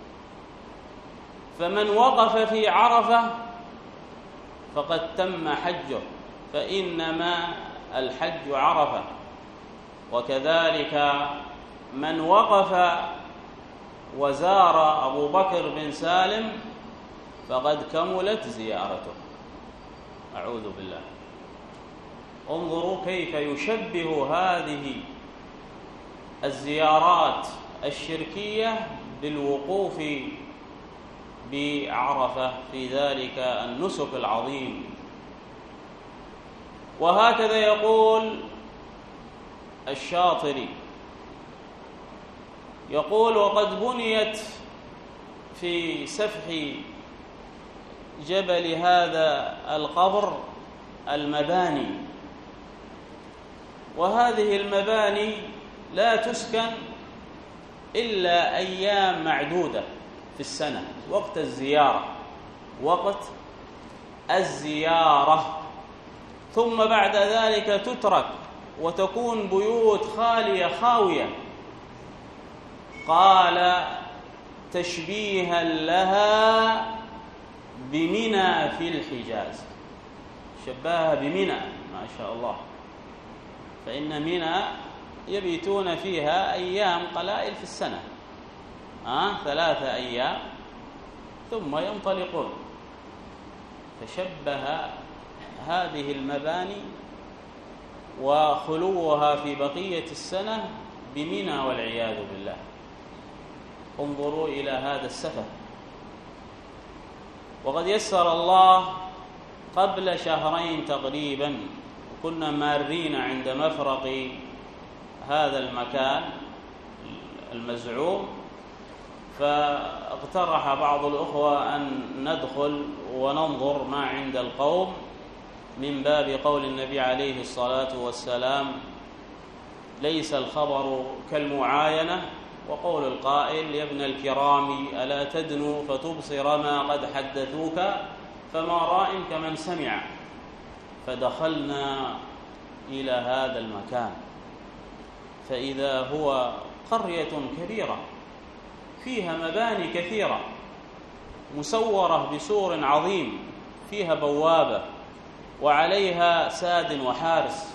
فمن وقف في عرفة فقد تم حجه، فإنما الحج عرفة، وكذلك من وقف وزار أبو بكر بن سالم فقد كملت زيارته. أعوذ بالله. انظروا كيف يشبه هذه الزيارات الشركية بالوقوف بعرفة في ذلك النسك العظيم. وهكذا يقول الشاطري، يقول: وقد بنيت في سفح جبل هذا القبر المباني، وهذه المباني لا تسكن إلا أيام معدودة في السنة، وقت الزيارة وقت الزيارة ثم بعد ذلك تترك وتكون بيوت خالية خاوية. قال: تشبيها لها بمنى في الحجاز. شبهها بمنى، ما شاء الله، فإن منى يبيتون فيها أيام قلائل في السنة، آه ثلاثة أيام ثم ينطلقون. فشبه هذه المباني وخلوها في بقية السنة بمنى والعياذ بالله. انظروا إلى هذا السفه. وقد يسر الله قبل شهرين تقريبا كنا مارين عند مفرق هذا المكان المزعوم، فاقترح بعض الأخوة أن ندخل وننظر ما عند القوم من باب قول النبي عليه الصلاة والسلام: ليس الخبر كالمعاينة، وقول القائل: يا ابن الكرام ألا تدنو فتبصر ما قد حدثوك فما راء كمن سمع. فدخلنا إلى هذا المكان فإذا هو قرية كبيرة فيها مباني كثيرة مسورة بسور عظيم، فيها بوابة وعليها ساد وحارس،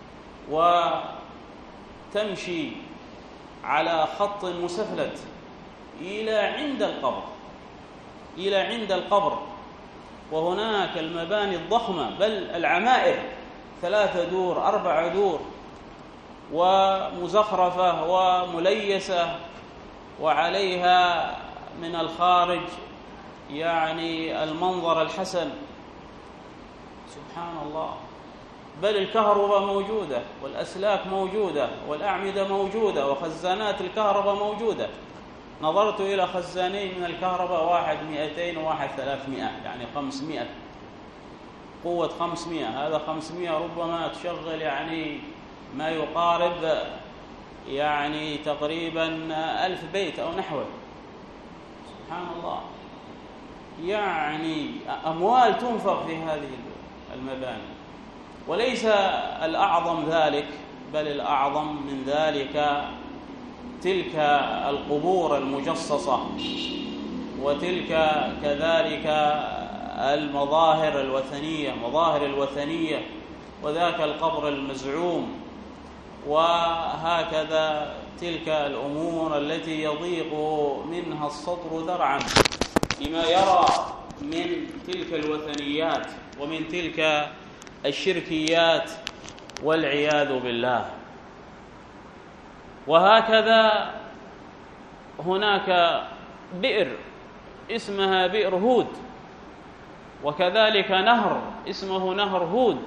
وتمشي على خط مسفلت إلى عند القبر إلى عند القبر وهناك المباني الضخمة، بل العمائر، ثلاثة دور أربع دور ومزخرفة ومليسة، وعليها من الخارج يعني المنظر الحسن. سبحان الله. بل الكهرباء موجودة والأسلاك موجودة والأعمدة موجودة وخزانات الكهرباء موجودة. نظرت إلى خزانين من الكهرباء، واحد مئتين وواحد ثلاثمائة، يعني خمسمائة، قوة خمسمائة. هذا خمسمائة ربما تشغل يعني ما يقارب يعني تقريبا ألف بيت أو نحوه. سبحان الله. يعني أموال تنفق في هذه المباني. وليس الأعظم ذلك، بل الأعظم من ذلك تلك القبور المجصصة، وتلك كذلك المظاهر الوثنية مظاهر الوثنية، وذاك القبر المزعوم، وهكذا تلك الأمور التي يضيق منها الصدر ذرعا لما يرى من تلك الوثنيات ومن تلك الشركيات والعياذ بالله. وهكذا هناك بئر اسمها بئر هود، وكذلك نهر اسمه نهر هود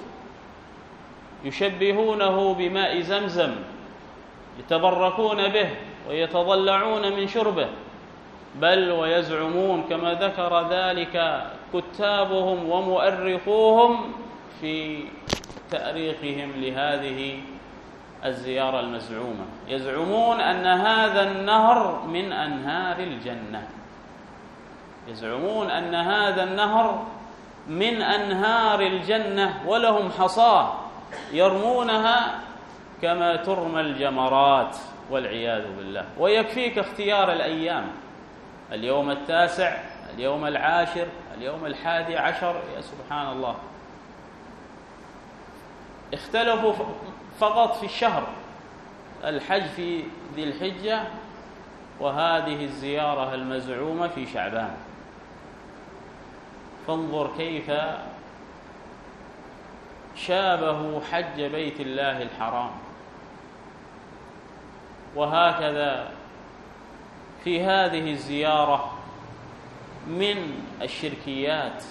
يشبهونه بماء زمزم يتبركون به ويتضلعون من شربه، بل ويزعمون كما ذكر ذلك كتابهم ومؤرخوهم في تأريخهم لهذه الزيارة المزعومة، يزعمون أن هذا النهر من أنهار الجنة، يزعمون أن هذا النهر من أنهار الجنة، ولهم حصاة يرمونها كما ترمى الجمرات والعياذ بالله. ويكفيك اختيار الأيام، اليوم التاسع، اليوم العاشر، اليوم الحادي عشر، يا سبحان الله. اختلفوا فقط في الشهر، الحج في ذي الحجة وهذه الزيارة المزعومة في شعبان. فانظر كيف شابه حج بيت الله الحرام. وهكذا في هذه الزيارة من الشركيات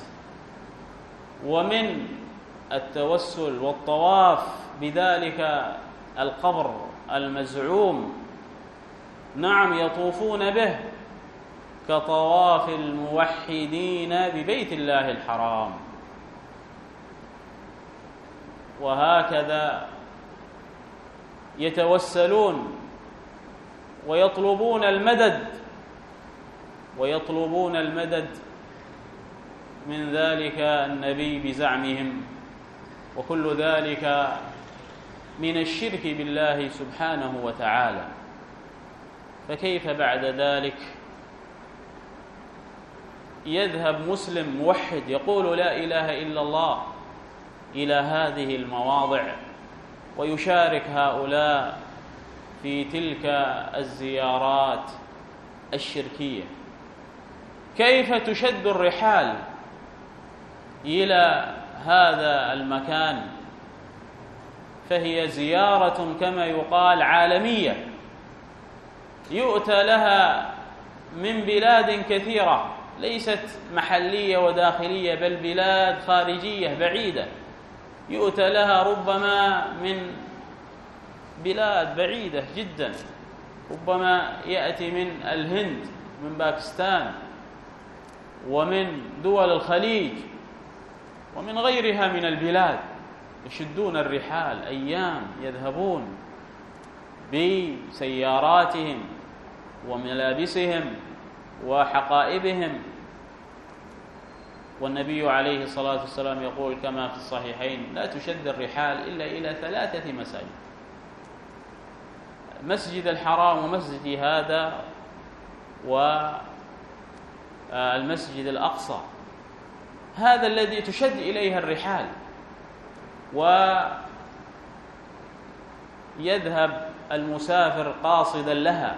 ومن التوسل والطواف بذلك القبر المزعوم، نعم يطوفون به كطواف الموحدين ببيت الله الحرام. وهكذا يتوسلون ويطلبون المدد ويطلبون المدد من ذلك النبي بزعمهم، وكل ذلك من الشرك بالله سبحانه وتعالى. فكيف بعد ذلك يذهب مسلم موحد يقول لا إله إلا الله إلى هذه المواضع ويشارك هؤلاء في تلك الزيارات الشركية؟ كيف تشد الرحال إلى هذا المكان؟ فهي زيارة كما يقال عالمية، يؤتى لها من بلاد كثيرة، ليست محلية وداخلية، بل بلاد خارجية بعيدة يؤتى لها ربما من بلاد بعيدة جدا، ربما يأتي من الهند، من باكستان، ومن دول الخليج، ومن غيرها من البلاد، يشدون الرحال أيام، يذهبون بسياراتهم وملابسهم وحقائبهم. والنبي عليه الصلاة والسلام يقول كما في الصحيحين: لا تشد الرحال إلا إلى ثلاثة مساجد: مسجد الحرام ومسجد هذا والمسجد الأقصى، هذا الذي تشد إليها الرحال ويذهب المسافر قاصدا لها.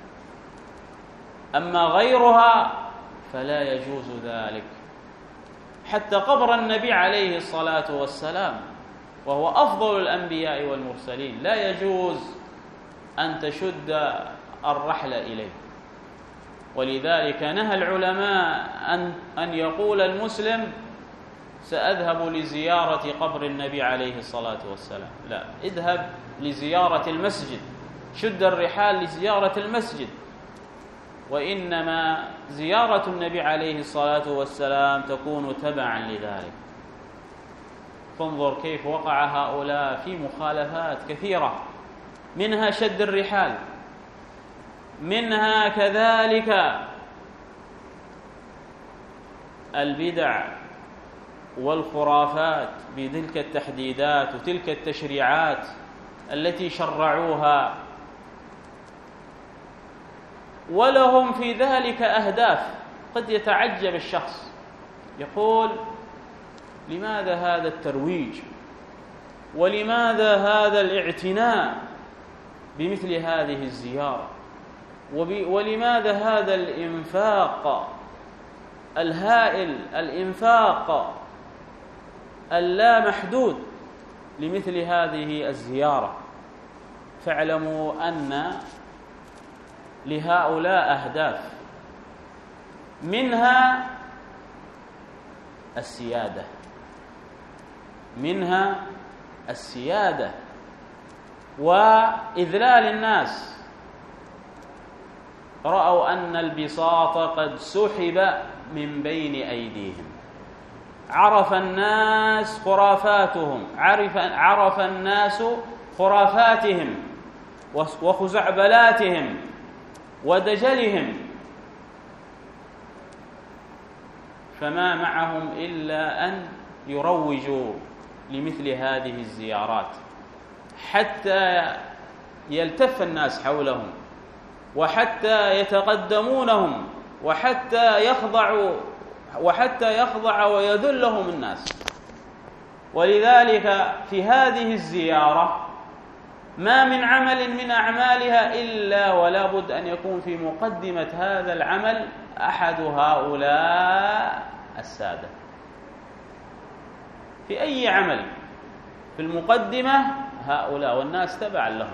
أما غيرها فلا يجوز ذلك. حتى قبر النبي عليه الصلاة والسلام وهو أفضل الأنبياء والمرسلين لا يجوز أن تشد الرحل إليه. ولذلك نهى العلماء أن أن يقول المسلم سأذهب لزيارة قبر النبي عليه الصلاة والسلام، لا، اذهب لزيارة المسجد، شد الرحال لزيارة المسجد. وإنما زيارة النبي عليه الصلاة والسلام تكون تبعا لذلك. فانظر كيف وقع هؤلاء في مخالفات كثيرة، منها شد الرحال، منها كذلك البدع والخرافات بتلك التحديدات وتلك التشريعات التي شرعوها، ولهم في ذلك أهداف. قد يتعجب الشخص يقول: لماذا هذا الترويج؟ ولماذا هذا الاعتناء بمثل هذه الزيارة؟ ولماذا هذا الإنفاق الهائل، الإنفاق اللا محدود لمثل هذه الزيارة؟ فاعلموا أن لهؤلاء أهداف، منها السيادة، منها السيادة وإذلال الناس. رأوا أن البساط قد سحب من بين أيديهم، عرف الناس خرافاتهم، عرف, عرف الناس خرافاتهم وخزعبلاتهم ودجلهم، فما معهم إلا أن يروجوا لمثل هذه الزيارات حتى يلتف الناس حولهم، وحتى يتقدمونهم، وحتى يخضعوا وحتى يخضع ويذلهم الناس. ولذلك في هذه الزيارة ما من عمل من أعمالها إلا ولا بد أن يكون في مقدمة هذا العمل أحد هؤلاء السادة. في أي عمل في المقدمة هؤلاء، والناس تبعا لهم،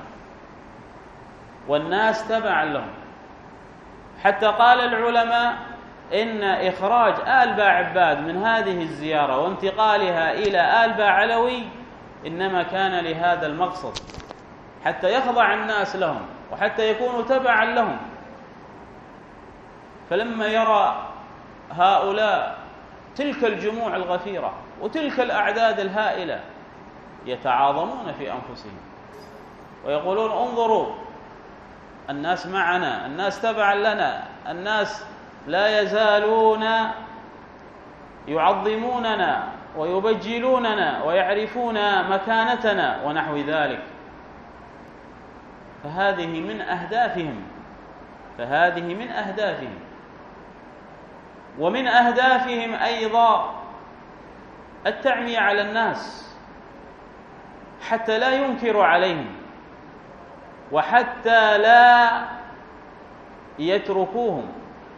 والناس تبعا لهم. حتى قال العلماء إن إخراج آل باع عباد من هذه الزيارة وانتقالها إلى آل باع علوي إنما كان لهذا المقصد، حتى يخضع الناس لهم وحتى يكونوا تبعا لهم. فلما يرى هؤلاء تلك الجموع الغفيرة وتلك الأعداد الهائلة يتعاظمون في أنفسهم ويقولون انظروا الناس معنا، الناس تبعا لنا، الناس لا يزالون يعظموننا ويبجلوننا ويعرفون مكانتنا ونحو ذلك. فهذه من أهدافهم فهذه من أهدافهم ومن أهدافهم أيضا التعمية على الناس حتى لا ينكروا عليهم وحتى لا يتركوهم.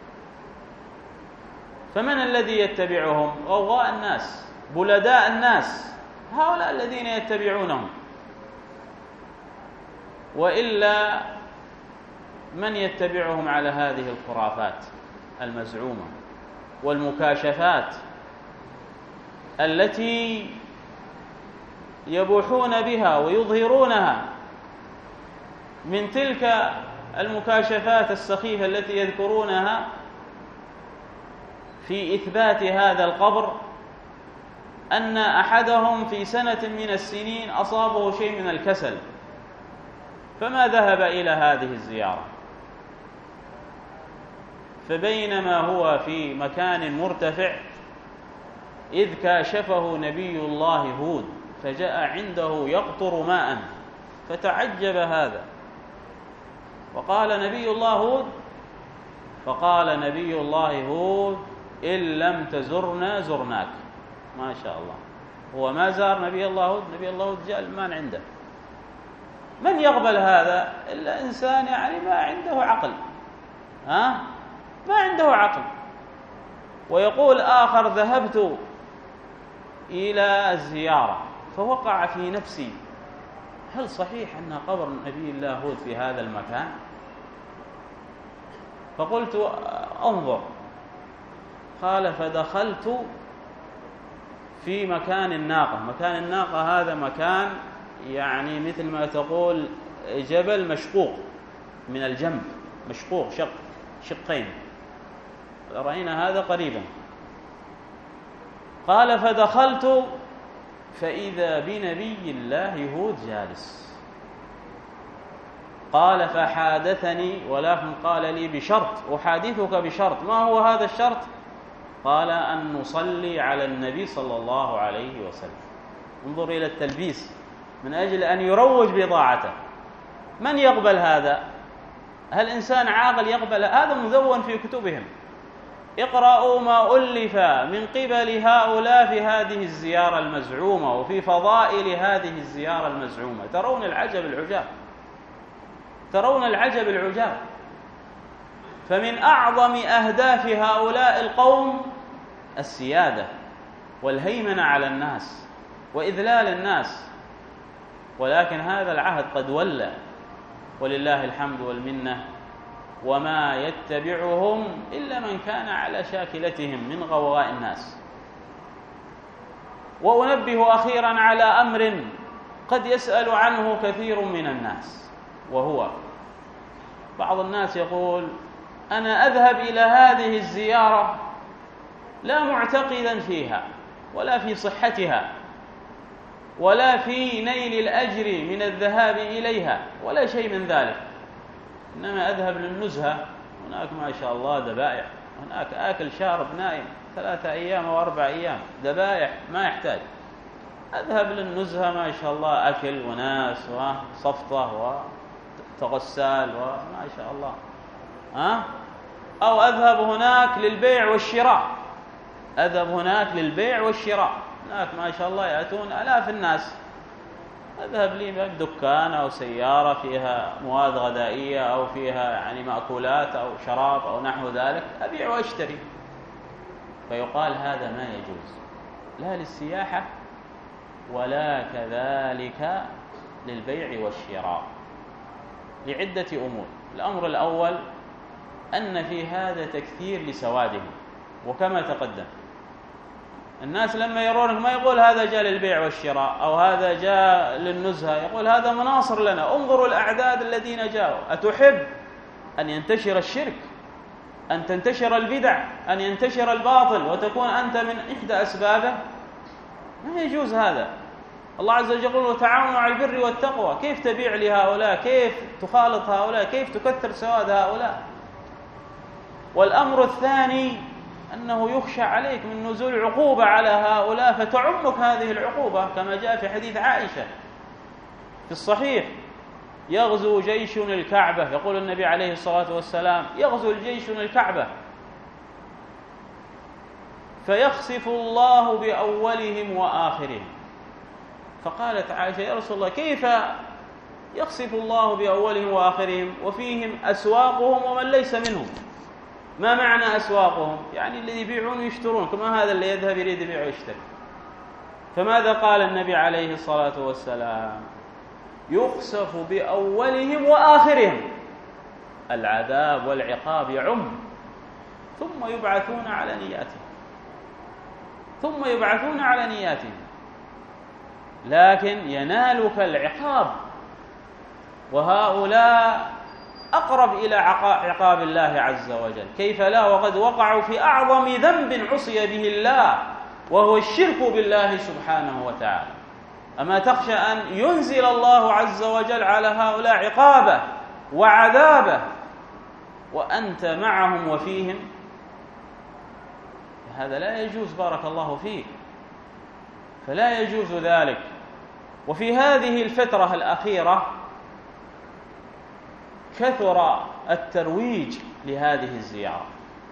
فمن الذي يتبعهم؟ غوغاء الناس، بلداء الناس، هؤلاء الذين يتبعونهم. وإلا من يتبعهم على هذه الخرافات المزعومة والمكاشفات التي يبوحون بها ويظهرونها، من تلك المكاشفات السخيفة التي يذكرونها في إثبات هذا القبر أن أحدهم في سنة من السنين أصابه شيء من الكسل فما ذهب إلى هذه الزيارة، فبينما هو في مكان مرتفع إذ كاشفه نبي الله هود فجاء عنده يقطر ماء فتعجب هذا وقال نبي الله هود، فقال نبي الله هود إن لم تزرنا زرناك. ما شاء الله، هو ما زار نبي الله هود، نبي الله هود جاء الماء عنده. من يقبل هذا إلا إنسان يعني ما عنده عقل، ها؟ ما عنده عقل. ويقول آخر ذهبت إلى الزيارة فوقع في نفسي هل صحيح أن قبر نبي الله هود في هذا المكان؟ فقلت انظر. قال فدخلت في مكان الناقة. مكان الناقة هذا مكان يعني مثل ما تقول جبل مشقوق من الجنب، مشقوق شق شقين، رأينا هذا قريبا. قال فدخلت فإذا بنبي الله هود جالس. قال فحادثني، ولكن قال لي بشرط، أحادثك بشرط. ما هو هذا الشرط؟ قال أن نصلي على النبي صلى الله عليه وسلم. انظر إلى التلبيس من أجل أن يروج بضاعته. من يقبل هذا؟ هل إنسان عاقل يقبل هذا؟ مدون في كتبهم. اقرأوا ما ألف من قبل هؤلاء في هذه الزيارة المزعومة وفي فضائل هذه الزيارة المزعومة، ترون العجب العجاب، ترون العجب العجاب. فمن أعظم أهداف هؤلاء القوم السيادة والهيمنة على الناس وإذلال الناس، ولكن هذا العهد قد ولى ولله الحمد والمنة، وما يتبعهم إلا من كان على شاكلتهم من غوغاء الناس. وأنبه أخيرا على أمر قد يسأل عنه كثير من الناس، وهو بعض الناس يقول أنا أذهب إلى هذه الزيارة لا معتقدا فيها ولا في صحتها ولا في نيل الأجر من الذهاب إليها ولا شيء من ذلك، إنما أذهب للنزهة. هناك ما شاء الله ذبائح، هناك آكل شارب نائم ثلاثة أيام وأربع أيام، ذبائح ما يحتاج. أذهب للنزهة ما شاء الله، أكل وناس وصفطة وتغسال وما شاء الله، ها؟ أو أذهب هناك للبيع والشراء، أذهب هناك للبيع والشراء، هناك ما شاء الله يأتون آلاف الناس، أذهب لي دكان أو سيارة فيها مواد غذائية أو فيها يعني مأكولات أو شراب أو نحو ذلك، أبيع وأشتري. فيقال هذا ما يجوز، لا للسياحة ولا كذلك للبيع والشراء، لعدة أمور. الأمر الأول أن في هذا تكثير لسواده، وكما تقدم الناس لما يرونك ما يقول هذا جاء للبيع والشراء أو هذا جاء للنزهة، يقول هذا مناصر لنا، انظروا الأعداد الذين جاءوا. أتحب أن ينتشر الشرك، أن تنتشر البدع، أن ينتشر الباطل وتكون أنت من إحدى أسبابه؟ ما يجوز هذا. الله عز وجل يقول وتعاونوا على البر والتقوى. كيف تبيع لهؤلاء؟ كيف تخالط هؤلاء؟ كيف تكثر سواد هؤلاء؟ والأمر الثاني أنه يخشى عليك من نزول عقوبة على هؤلاء فتعمك هذه العقوبة، كما جاء في حديث عائشة في الصحيح: يغزو جيش الكعبة، يقول النبي عليه الصلاة والسلام: يغزو الجيش الكعبة فيخسف الله بأولهم وآخرهم. فقالت عائشة: يا رسول الله، كيف يخسف الله بأولهم وآخرهم وفيهم أسواقهم ومن ليس منهم؟ ما معنى أسواقهم؟ يعني الذي يبيعون ويشترون، كما هذا اللي يذهب يريد يبيع ويشتري. فماذا قال النبي عليه الصلاة والسلام؟ يخسف بأولهم وآخرهم، العذاب والعقاب يعم، ثم يبعثون على نياتهم ثم يبعثون على نياتهم لكن ينالك العقاب، وهؤلاء أقرب إلى عقاب الله عز وجل. كيف لا وقد وقعوا في أعظم ذنب عصي به الله، وهو الشرك بالله سبحانه وتعالى. أما تخشى أن ينزل الله عز وجل على هؤلاء عقابه وعذابه وأنت معهم وفيهم؟ هذا لا يجوز، بارك الله فيك، فلا يجوز ذلك. وفي هذه الفترة الأخيرة كثر الترويج لهذه الزيارة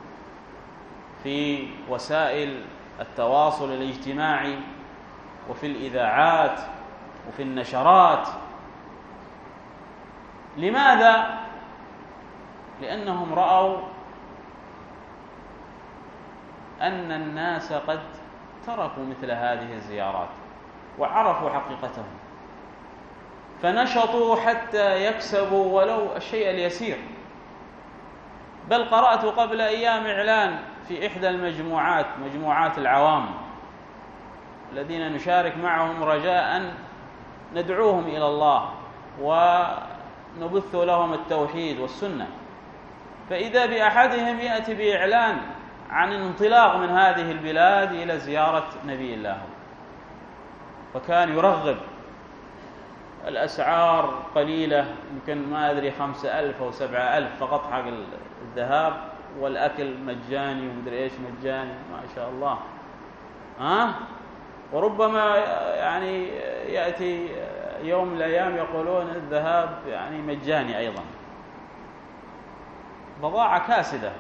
في وسائل التواصل الاجتماعي وفي الإذاعات وفي النشرات. لماذا؟ لأنهم رأوا أن الناس قد تركوا مثل هذه الزيارات وعرفوا حقيقتهم، فنشطوا حتى يكسبوا ولو الشيء اليسير. بل قرأت قبل أيام إعلان في إحدى المجموعات، مجموعات العوام الذين نشارك معهم رجاء ندعوهم إلى الله ونبث لهم التوحيد والسنة، فإذا بأحدهم يأتي بإعلان عن انطلاق من هذه البلاد إلى زيارة نبي الله، فكان يرغب. الأسعار قليلة، يمكن ما أدري خمسة ألف أو سبعة ألف فقط حق الذهاب، والأكل مجاني ومدري إيش مجاني، ما شاء الله. ها؟ وربما يعني يأتي يوم من الأيام يقولون الذهاب يعني مجاني أيضا. بضاعة كاسدة،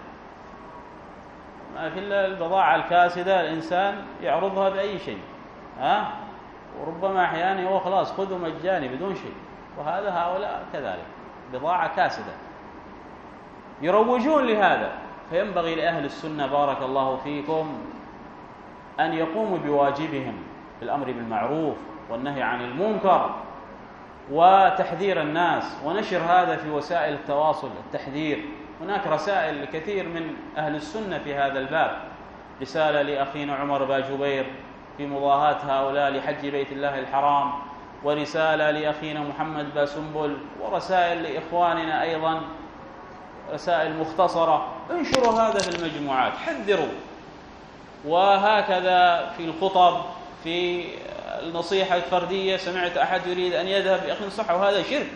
ما في إلا البضاعة الكاسدة الإنسان يعرضها بأي شيء، ها؟ وربما أحيانا هو خلاص خذوا مجاني بدون شيء، وهذا هؤلاء كذلك بضاعة كاسدة يروجون لهذا. فينبغي لأهل السنة بارك الله فيكم أن يقوموا بواجبهم بالأمر بالمعروف والنهي عن المنكر وتحذير الناس ونشر هذا في وسائل التواصل التحذير. هناك رسائل كثير من أهل السنة في هذا الباب، رسالة لأخينا عمر باجبير في مضاهاة هؤلاء لحج بيت الله الحرام، ورسالة لأخينا محمد باسنبل، ورسائل لإخواننا أيضا رسائل مختصرة. انشروا هذا في المجموعات، حذروا. وهكذا في الخطب، في النصيحة الفردية، سمعت أحد يريد أن يذهب يا أخي انصحه، وهذا شرك.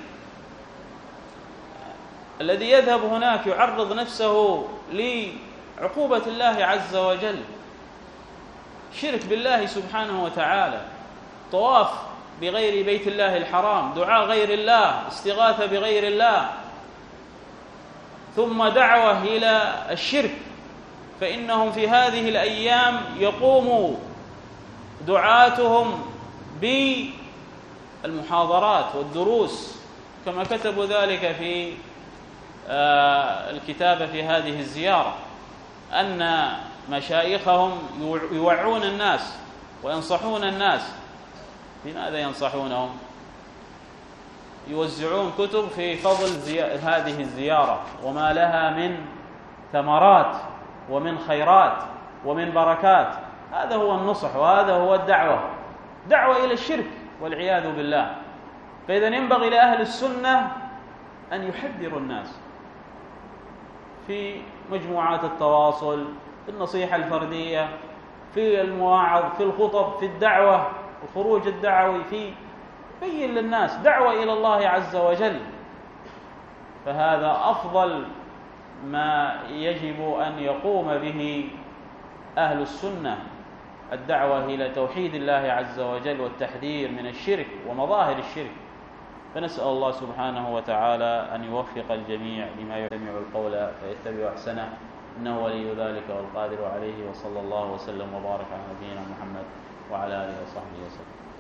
الذي يذهب هناك يعرض نفسه لعقوبة الله عز وجل، شرك بالله سبحانه وتعالى، طواف بغير بيت الله الحرام، دعاء غير الله، استغاثة بغير الله، ثم دعوة إلى الشرك. فإنهم في هذه الأيام يقوم دعاتهم المحاضرات والدروس، كما كتبوا ذلك في الكتابة في هذه الزيارة، أن مشايخهم يوعون الناس وينصحون الناس. بماذا ينصحونهم؟ يوزعون كتب في فضل هذه الزيارة وما لها من ثمرات ومن خيرات ومن بركات. هذا هو النصح وهذا هو الدعوة، دعوة إلى الشرك والعياذ بالله. فإذا ينبغي لأهل السنة أن يحذروا الناس في مجموعات التواصل، في النصيحة الفردية، في المواعظ، في الخطب، في الدعوة، الخروج الدعوي، في بين للناس دعوة إلى الله عز وجل. فهذا أفضل ما يجب أن يقوم به أهل السنة، الدعوة إلى توحيد الله عز وجل والتحذير من الشرك ومظاهر الشرك. فنسأل الله سبحانه وتعالى أن يوفق الجميع لما يستمع القول فيتبع أحسنه، إنه ولي ذلك والقادر عليه. وصلى الله وسلم وبارك على نبينا محمد وعلى آله وصحبه وسلم.